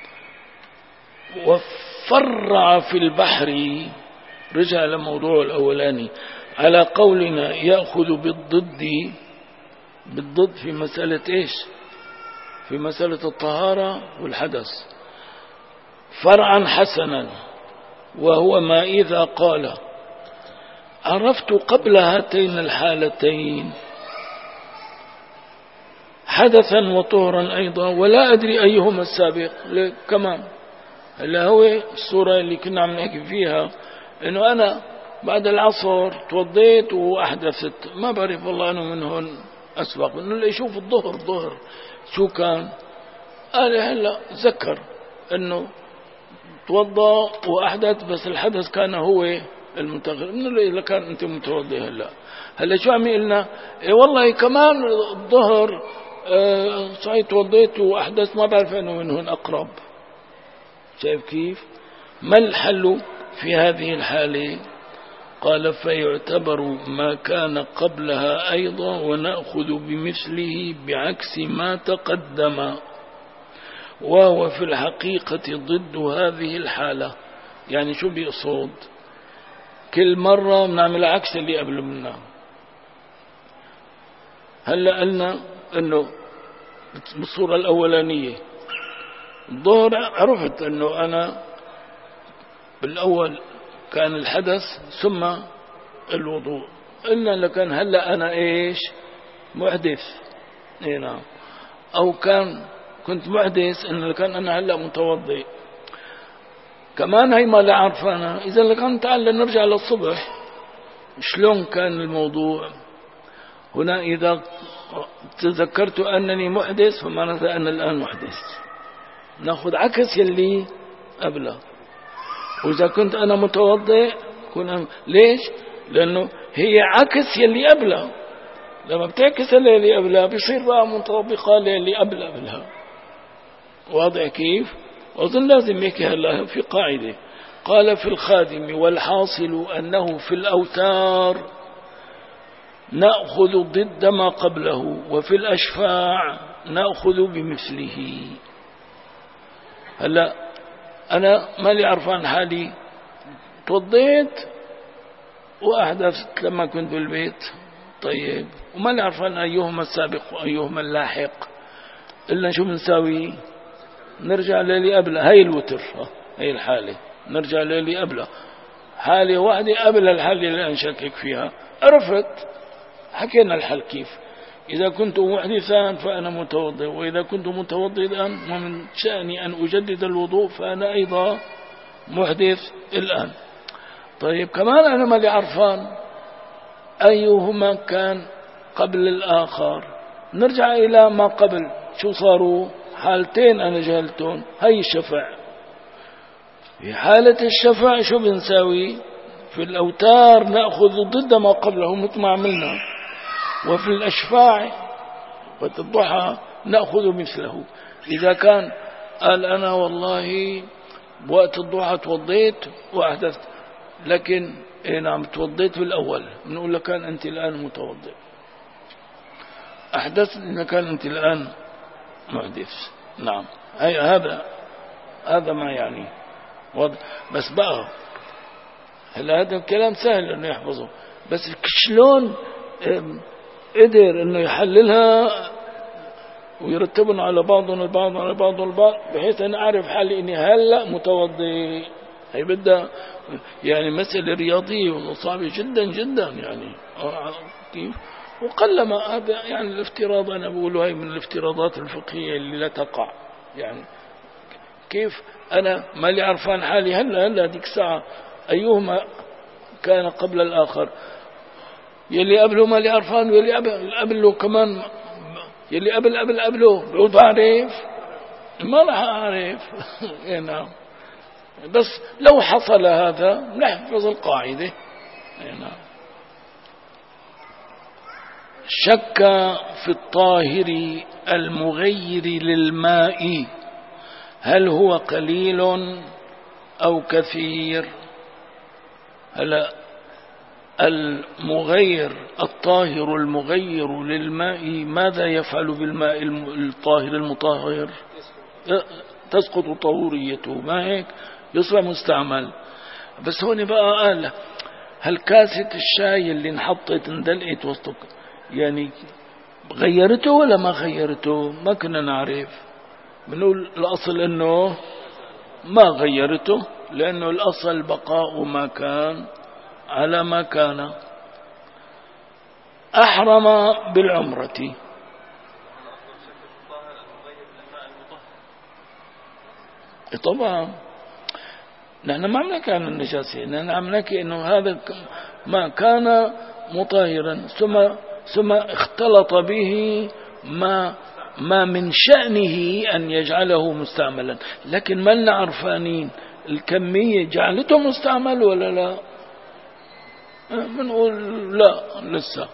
Speaker 1: وفرع في البحر، رجع لموضوع الأولاني على قولنا يأخذ بالضد في مسألة إيش؟ في مسألة الطهارة والحدث فرعا حسنا، وهو ما إذا قال عرفت قبل هاتين الحالتين حدثا وطهرا أيضا، ولا أدري أيهما السابق كمان. هلا هو الصورة اللي كنا عم نحكي فيها إنه أنا بعد العصر توضيت وأحدثت، ما بعرف والله أنا من هون أسبق، إنه اللي يشوف الظهر شو كان. أنا هلا ذكر إنه توضأ وأحدث، بس الحدث كان هو المنتقل، إنه إذا كان أنت متوضي هلا شو عم يقلنا؟ إيه والله كمان الظهر صحيح توضيت وأحدث، ما بعرف أنه من هون أقرب. شايف كيف؟ ما الحل في هذه الحالة؟ قال فيعتبر ما كان قبلها أيضا ونأخذ بمثله بعكس ما تقدم، وهو في الحقيقة ضد هذه الحالة. يعني شو بيقصد؟ كل مرة بنعمل عكس اللي قبل منا. هلا قلنا انه بالصورة الاولانية الظهر عرفت انه انا بالاول كان الحدث ثم الوضوء، قلنا لكن هلا انا ايش محدث. اي نعم. او كنت محدث ان لكن انا هلا متوضئ كمان. هي ما لا عرفنا. اذا لكن تعال نرجع للصبح شلون كان الموضوع هنا. إذا تذكرت أنني محدث فمعنى أن الآن محدث، نأخذ عكس يلي قبله. وإذا كنت أنا متوضئ ليش؟ لأنه هي عكس يلي قبله. لما بتعكس يلي قبله بيصير بقى مطابقة للي قبلها. واضح كيف؟ أظن لازم يحكي هلا في قاعدة. قال في الخادم والحاصل أنه في الأوتار نأخذ ضد ما قبله، وفي الأشفاع نأخذ بمثله. هلا أنا ما لي عرفان حالي، توضيت وأحدثت لما كنت بالبيت، طيب، وما لي عرفان أيهما السابق وأيهما اللاحق. إلا شو بنساوي؟ نرجع للي قبله. هاي الوتر، هاي الحالة، نرجع للي قبله. حالة واحدة قبل الحالة اللي أنشكك فيها. عرفت؟ حكينا الحل كيف. إذا كنت محدثا فأنا متوضئ، وإذا كنت متوضئا ومن شأني أن أجدد الوضوء فأنا أيضا محدث الآن. طيب كمان أنا ما لي عرفان أيهما كان قبل الآخر. نرجع إلى ما قبل. شو صاروا؟ حالتين أنا جهلتون. هاي الشفع. في حالة الشفع شو بنساوي؟ في الأوتار نأخذ ضد ما قبله مثل ما عملنا، وفي الأشفاع والضحى نأخذ مثله. إذا كان قال أنا والله بوقت الضحى توضيت وأحدثت، لكن نعم توضيت بالأول، بنقول لك كان أنت الآن متوضئ. أحدثت إن كان أنت الآن محدث. نعم. هذا ما يعني بس بقى هلا هذا الكلام سهل انه يحفظه، بس شلون قدر انه يحللها ويرتبهم على بعضهم البعض بحيث ان اعرف حالي اني هلا متوضي. هي بدها يعني مسألة رياضية وصعبة جدا جدا يعني. كيف؟ وقلما هذا يعني الافتراض، انا بقوله هي من الافتراضات الفقهية اللي لا تقع. يعني كيف انا ما لي عرفان حالي هلا ديك الساعة أيهما كان قبل الآخر؟ يلي قبله ما لي عرفان، ويلي قبله كمان يلي قبله بقول بعرف؟ ما راح أعرف. نعم. بس لو حصل هذا نحفظ القاعدة. نعم. شك في الطاهر المغير للماء هل هو قليل أو كثير؟ هلا المغير الطاهر المغير للماء ماذا يفعل بالماء الطاهر المطهر؟ تسقط طهوريته، ما هيك؟ يصبح مستعمل. بس هون بقى قال هل كاسة الشاي اللي انحطت اندلقت وسط يعني غيرته ولا ما غيرته؟ ما كنا نعرف. بنقول الأصل انه ما غيرته، لأنه الأصل بقاء ما كان على ما كان. أحرم بالعمرة طبعا نحن ما عم نحكي عن النجاسة، نحن عم نحكي إنه هذا ما كان مطهرا ثم اختلط به ما من شأنه أن يجعله مستعملا، لكن ما لنا عرفانين الكمية جعلته مستعمل ولا لا. بنقول لا لسه.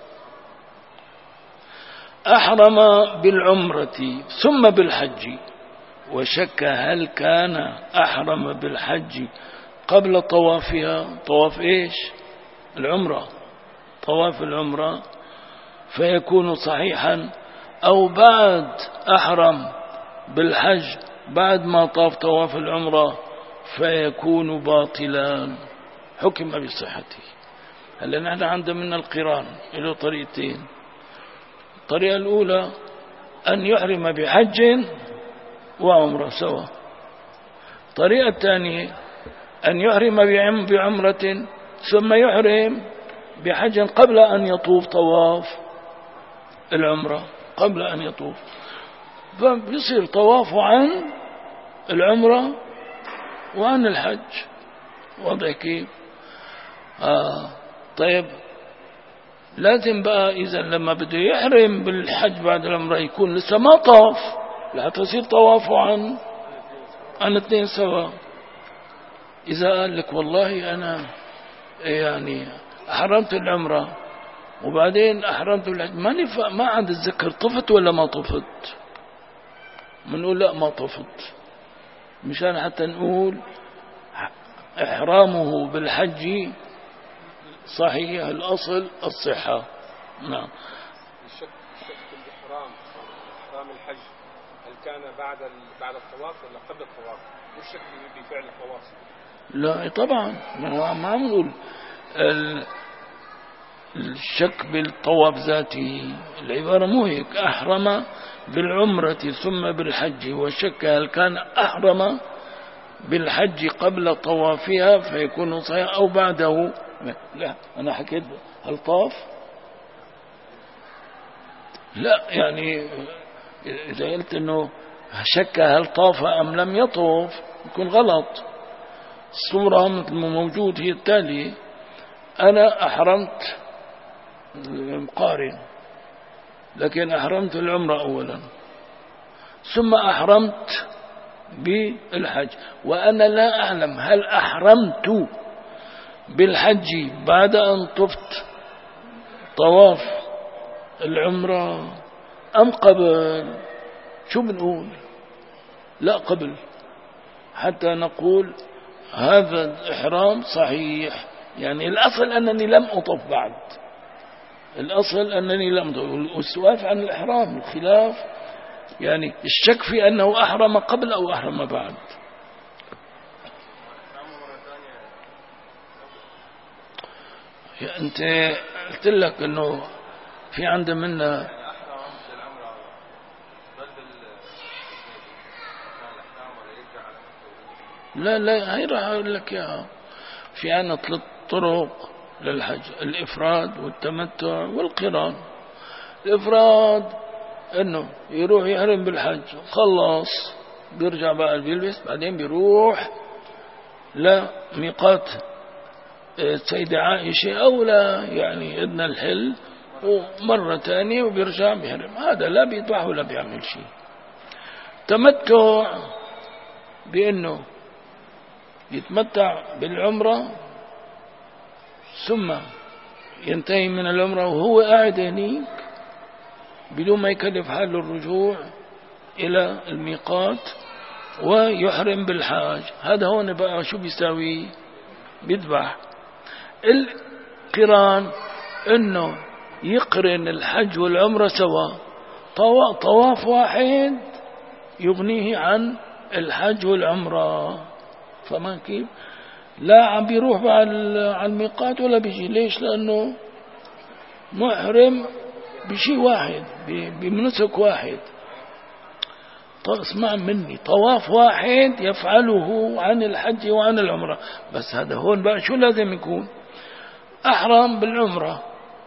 Speaker 1: أحرم بالعمرة ثم بالحج وشك هل كان أحرم بالحج قبل طوافها، طواف إيش؟ العمرة، طواف العمرة، فيكون صحيحا، أو بعد أحرم بالحج بعد ما طاف طواف العمرة فيكون باطلا، حكم بصحته. هلا نحن عندنا القران له طريقتين. الطريقة الأولى أن يحرم بحج وعمرة سوا. الطريقة الثانية أن يحرم بعمرة ثم يحرم بحج قبل أن يطوف طواف العمرة، قبل أن يطوف، فبيصير طوافه عن العمرة وعن الحج. واضح كيف؟ طيب لازم بقى إذا لما بده يحرم بالحج بعد العمرة يكون لسه ما طاف، لحتى يصير طوافه عن اثنين سوا. إذا قال لك والله أنا يعني أحرمت العمرة وبعدين أحرمت بالحج ما عاد أتذكر طفت ولا ما طفت، بنقول لا ما طفت، مشان حتى نقول إحرامه بالحج صحيح، الأصل الصحة. نعم.
Speaker 2: الشك في الإحرام، إحرام الحج هل كان بعد الطواف ولا قبل الطواف؟ والشك بفعل الطواف؟
Speaker 1: لا طبعا ما عم نقول الشك بالطواف ذاته، العبارة مو هيك. أحرم بالعمرة ثم بالحج وشك هل كان أحرم بالحج قبل طوافها فيكون صحيح أو بعده. لا أنا حكيت هل طاف؟ لا، يعني إذا قلت إنه شك هل طاف أم لم يطوف يكون غلط. الصورة مثل ما موجود هي التالية: أنا أحرمت قارن، لكن أحرمت العمرة أولا ثم أحرمت بالحج، وأنا لا أعلم هل أحرمت بالحج بعد أن طفت طواف العمرة أم قبل. شو بنقول؟ لا قبل، حتى نقول هذا الإحرام صحيح. يعني الأصل أنني لم أطف بعد، الأصل أنني لم أطف. والسؤال عن الإحرام الخلاف، يعني الشك في أنه أحرم قبل أو أحرم بعد. أنت قلت لك أنه في عندنا منا لا هي راح أقول لك يا في عنا 3 طرق للحج: الإفراد والتمتع والقران. الإفراد إنه يروح يحرم بالحج، خلص بيرجع بقى بيلبس، بعدين بيروح لميقات السيدة عائشة أو لا يعني إذن الحل، ومرة تانية وبيرجع بيحرم. هذا لا بيذبح ولا بيعمل شيء. تمتع بأنه يتمتع بالعمرة ثم ينتهي من العمرة وهو قاعد هنيك بدون ما يكلف حاله الرجوع إلى الميقات ويحرم بالحاج. هذا هون بقى شو بيساوي؟ بيذبح. القران إنه يقرن الحج والعمرة سوا، طواف واحد يغنيه عن الحج والعمرة. فما كيف؟ لا عم بيروح على الميقات ولا بيجي. ليش؟ لأنه محرم بشيء واحد، بمنسك واحد. اسمع مني، طواف واحد يفعله عن الحج وعن العمرة. بس هذا هون بقى شو لازم يكون؟ أحرم بالعمرة،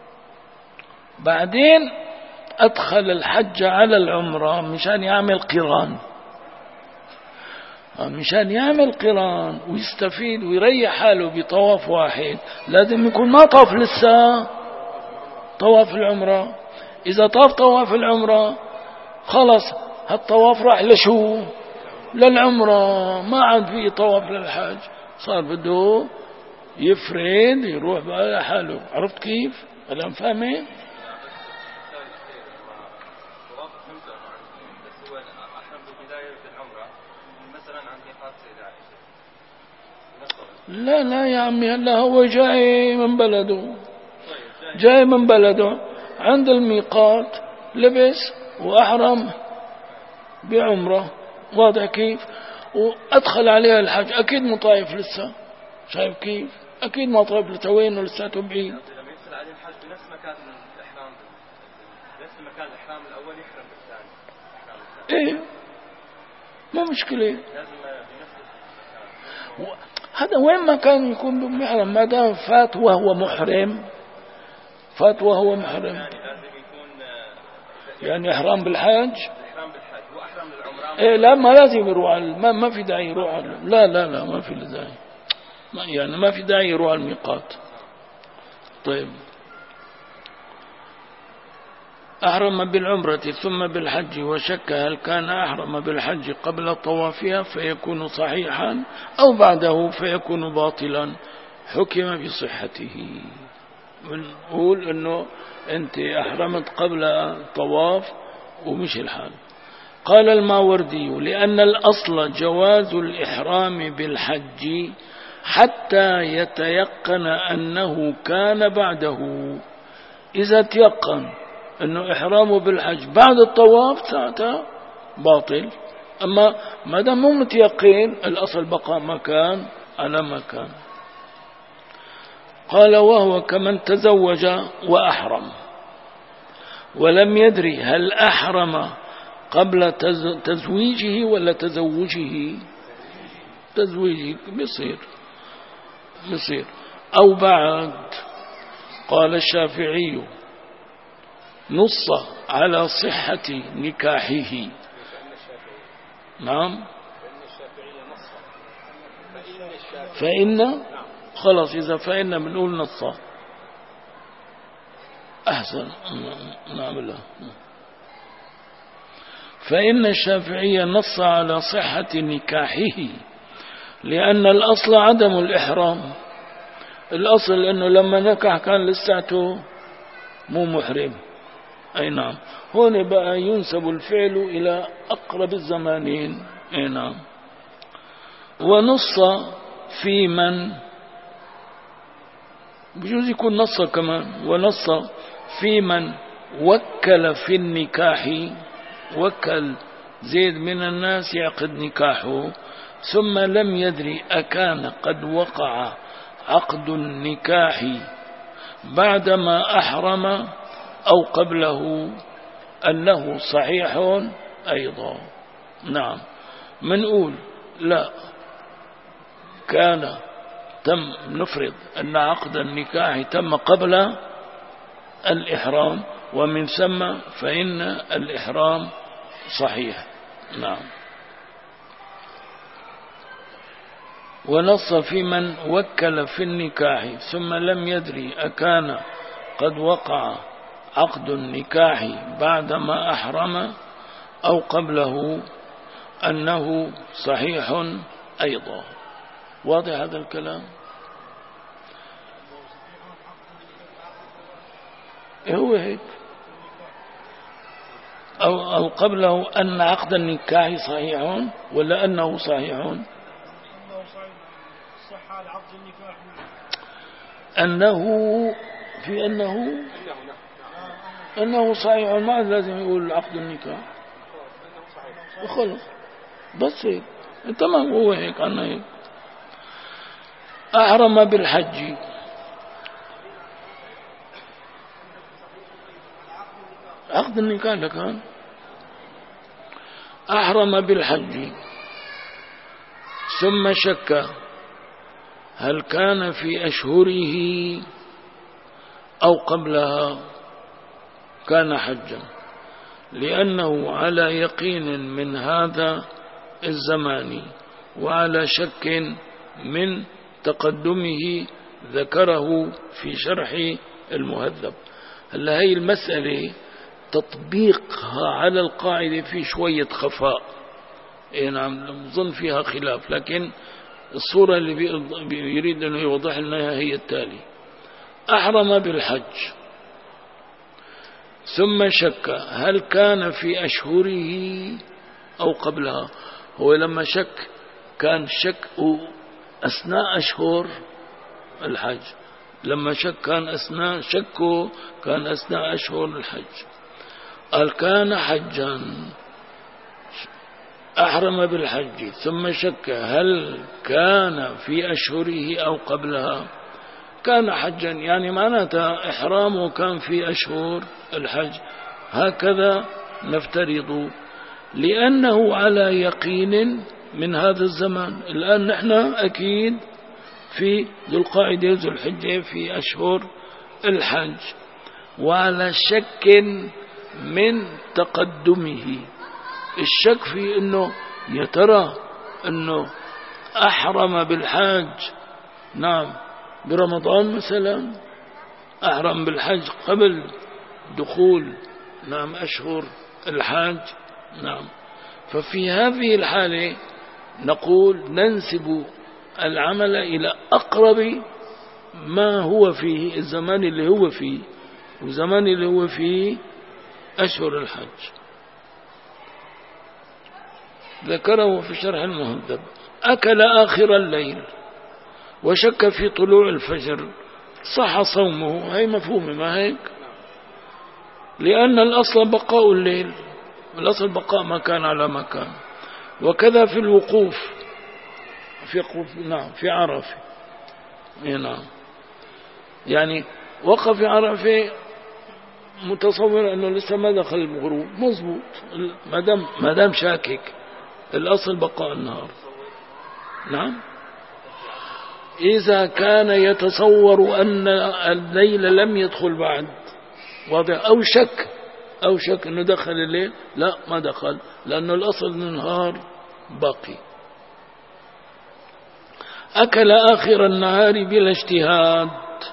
Speaker 1: بعدين أدخل الحج على العمرة مشان يعمل قران. مشان يعمل قران ويستفيد ويريح حاله بطواف واحد لازم يكون ما طاف لسه طواف العمرة. إذا طاف طواف العمرة خلص هالطواف راح لشو؟ للعمرة، ما عاد فيه طواف للحج، صار بده يفرد يروح بقى حاله. عرفت كيف؟ الآن فاهمين؟ لا يا عمي، هلا هو جاي من بلده، جاي من بلده عند الميقات لبس وأحرم بعمرة، واضح كيف؟ وأدخل عليها الحج، أكيد مو طايف لسه، شايف كيف؟ أكيد ما طايف لتوين ولساته بعيد.
Speaker 3: لما يدخل عليه الحج بنفس مكان الإحرام، نفس مكان الإحرام الأول يحرم بالثاني.
Speaker 1: إيه ما مشكلة،
Speaker 3: لازم بنفس المكان.
Speaker 1: هذا وين ما كان يكون محرم، ما دام فات وهو محرم، فات وهو محرم،
Speaker 3: يعني لازم يكون
Speaker 1: يعني إحرام بالحج.
Speaker 3: الإحرام بالحج وأحرام للعمرة.
Speaker 1: إيه لا، ما لازم يروح ما في داعي يروح، لا ما في داعي، يعني ما في داعي يروح الميقات. طيب، أحرم بالعمرة ثم بالحج وشك هل كان أحرم بالحج قبل طوافها فيكون صحيحا أو بعده فيكون باطلا، حكم بصحته. بنقول أنه أنت أحرمت قبل طواف ومش الحال. قال الماوردي: لأن الأصل جواز الإحرام بالحج حتى يتيقن أنه كان بعده. إذا تيقن أنه إحرامه بالحج بعد الطواف ساعتها باطل، أما ما دام مو متيقن الأصل بقى مكان على مكان. قال: وهو كمن تزوج وأحرم ولم يدري هل أحرم قبل تزويجه ولا تزوجه. تزويجه بيصير أو بعد. قال الشافعي: نص على صحة نكاحه. نعم، فإن خلاص، إذا فإن بنقول نص أحسن نعملها. فإن الشافعي نص على صحة نكاحه، لأن الأصل عدم الإحرام. الأصل أنه لما نكح كان لساته مو محرم. أي نعم، هون بقى ينسب الفعل إلى أقرب الزمانين. أي نعم. ونص في من بجوز يكون نص كمان، ونص في من وكل في النكاح، وكل زيد من الناس يعقد نكاحه ثم لم يدري أكان قد وقع عقد النكاح بعدما أحرم أو قبله أنه صحيح أيضا. نعم، منقول لا، كان تم، نفرض أن عقد النكاح تم قبل الإحرام، ومن ثم فإن الإحرام صحيح. نعم. ونص في من وكل في النكاح ثم لم يدري أكان قد وقع عقد النكاح بعدما أحرم أو قبله أنه صحيح أيضا. واضح هذا الكلام؟ هو هيك، أو قبله أن عقد النكاح صحيح ولا أنه صحيح؟ أنه في أنه صحيح، ما لازم يقول عقد النكاح وخلص، بس هيك تمام. هو هيك أنا هيك. أحرم بالحج عقد النكاح لكان أحرم بالحج ثم شك هل كان في أشهره أو قبلها كان حجا، لأنه على يقين من هذا الزمان وعلى شك من تقدمه ذكره في شرح المهذب. هلا هي المسألة تطبيقها على القاعدة في شوية خفاء، نعم نظن فيها خلاف، لكن الصورة اللي يريد أنه يوضح لنا هي التالي: أحرم بالحج ثم شك هل كان في أشهره أو قبلها. هو لما شك كان شك أثناء أشهر الحج، لما شك كان أثناء شكه كان أثناء أشهر الحج. قال كان حجا، أحرم بالحج ثم شك هل كان في أشهره أو قبلها. كان حجا يعني معناتها إحرامه كان في أشهر الحج، هكذا نفترض، لأنه على يقين من هذا الزمان. الآن نحن أكيد في ذو القاعدة ذو الحجة في أشهر الحج، وعلى شك من تقدمه. الشك في أنه يترى أنه أحرم بالحج، نعم برمضان مثلا، أحرم بالحج قبل دخول نعم أشهر الحج، نعم. ففي هذه الحالة نقول ننسب العمل إلى أقرب ما هو فيه، الزمان اللي هو فيه، والزمان اللي هو فيه أشهر الحج. ذكره في شرح المهذب. أكل آخر الليل وشك في طلوع الفجر صح صومه. هي مفهومة ما هيك؟ لأن الأصل بقاء الليل، الأصل بقاء مكان على مكان. وكذا في الوقوف نعم في عرفة، نعم يعني وقف في عرفة متصور أنه لسه ما دخل الغروب، مظبوط، ما دام شاكك، الأصل بقاء النهار. نعم إذا كان يتصور أن الليل لم يدخل بعد، واضح، أو شك أنه دخل الليل، لا ما دخل، لأنه الأصل النهار باقي. أكل آخر النهار بلا اجتهاد،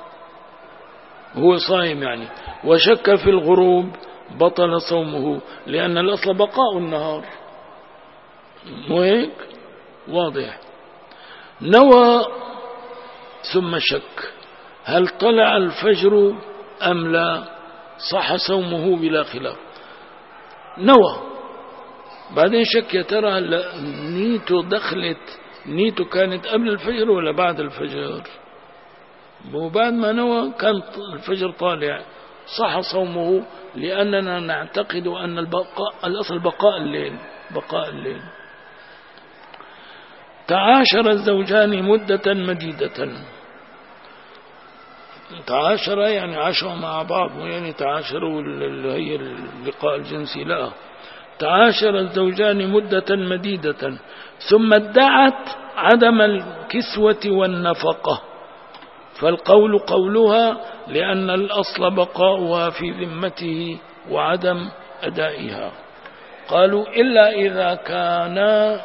Speaker 1: هو صائم يعني، وشك في الغروب بطل صومه، لأن الأصل بقاء النهار. مو هيك؟ واضح. نوى ثم شك هل طلع الفجر أم لا، صح صومه بلا خلاف. نوى بعدين شك يا ترى نيته كانت قبل الفجر ولا بعد الفجر. وبعد ما نوى كان الفجر طالع، صح صومه، لأننا نعتقد أن الأصل بقاء الليل. تعاشر الزوجان مدة مديدة. تعاشر يعني عاشوا مع بعض، يعني تعاشروا اللي هي اللقاء الجنسي، لا، تعاشر الزوجان مدة مديدة ثم ادعت عدم الكسوة والنفقة، فالقول قولها، لأن الأصل بقاؤها في ذمته وعدم أدائها. قالوا إلا إذا كانا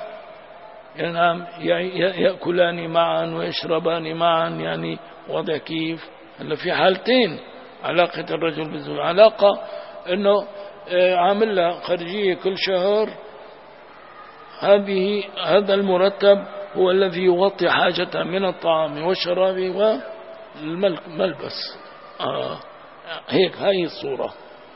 Speaker 1: يأكلان معا ويشربان معا، يعني وضع كيف. هلا في حالتين علاقة الرجل بالزوج، علاقة أنه عامل له خارجية كل شهر، هذا المرتب هو الذي يغطي حاجته من الطعام والشراب والملبس. هيك هاي الصورة.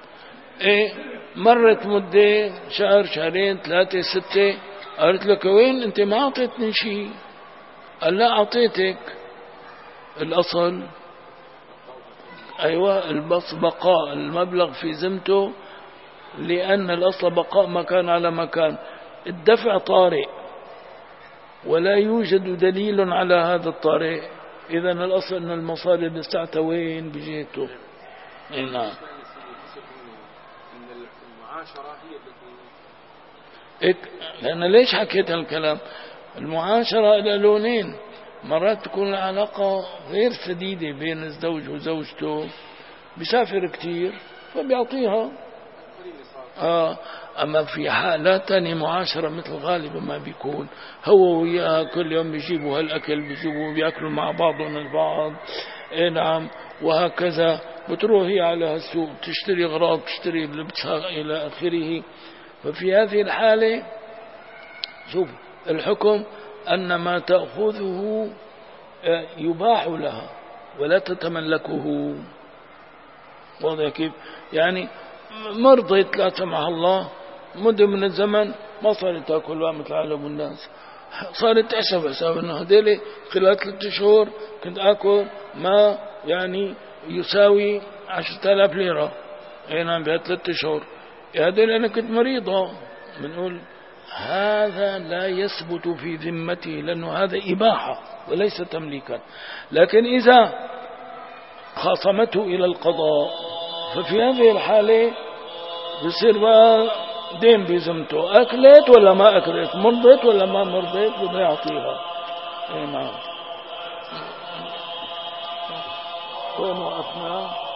Speaker 1: مرت مدة، شهر شهرين 3 6، قالت لك وين انت ما اعطيتني شيء؟ قال لا اعطيتك. الاصل ايوه بقاء المبلغ في ذمته، لان الاصل بقاء مكان على مكان. الدفع طارئ ولا يوجد دليل على هذا الطارئ، اذا الاصل ان المصاري لساعتها وين بجيته. نعم لأن ليش حكيت هالكلام؟ المعاشرة إلى لونين، مرات تكون العلاقة غير سديدة بين الزوج وزوجته، بيسافر كتير فبيعطيها، أما في حالات تانية معاشرة مثل غالبا ما بيكون هو وياها كل يوم بيجيبوا هالأكل بيأكلوا مع بعضهم البعض. نعم. وهكذا بتروح هي على السوق تشتري أغراض تشتري لبس إلى آخره. ففي هذه الحالة شوف الحكم أن ما تأخذه يباح لها ولا تتملكه. واضح كيف؟ يعني مرضت لا سمح الله مدة من الزمن ما صارت تأكل مثل عالم الناس، صارت تحسب انه هذيلي خلال 3 شهور كنت أكل ما يعني يساوي 10,000 ليرة. نعم بها 3 شهور. هذيلي أنا كنت مريضة. بنقول هذا لا يثبت في ذمته لأنه هذا إباحة وليس تمليكا. لكن إذا خاصمته إلى القضاء ففي هذه الحالة بصير بقى دين بذمته، أكلت ولا ما أكلت، مرضت ولا ما مرضت، بده يعطيها. نعم. وين وقفنا؟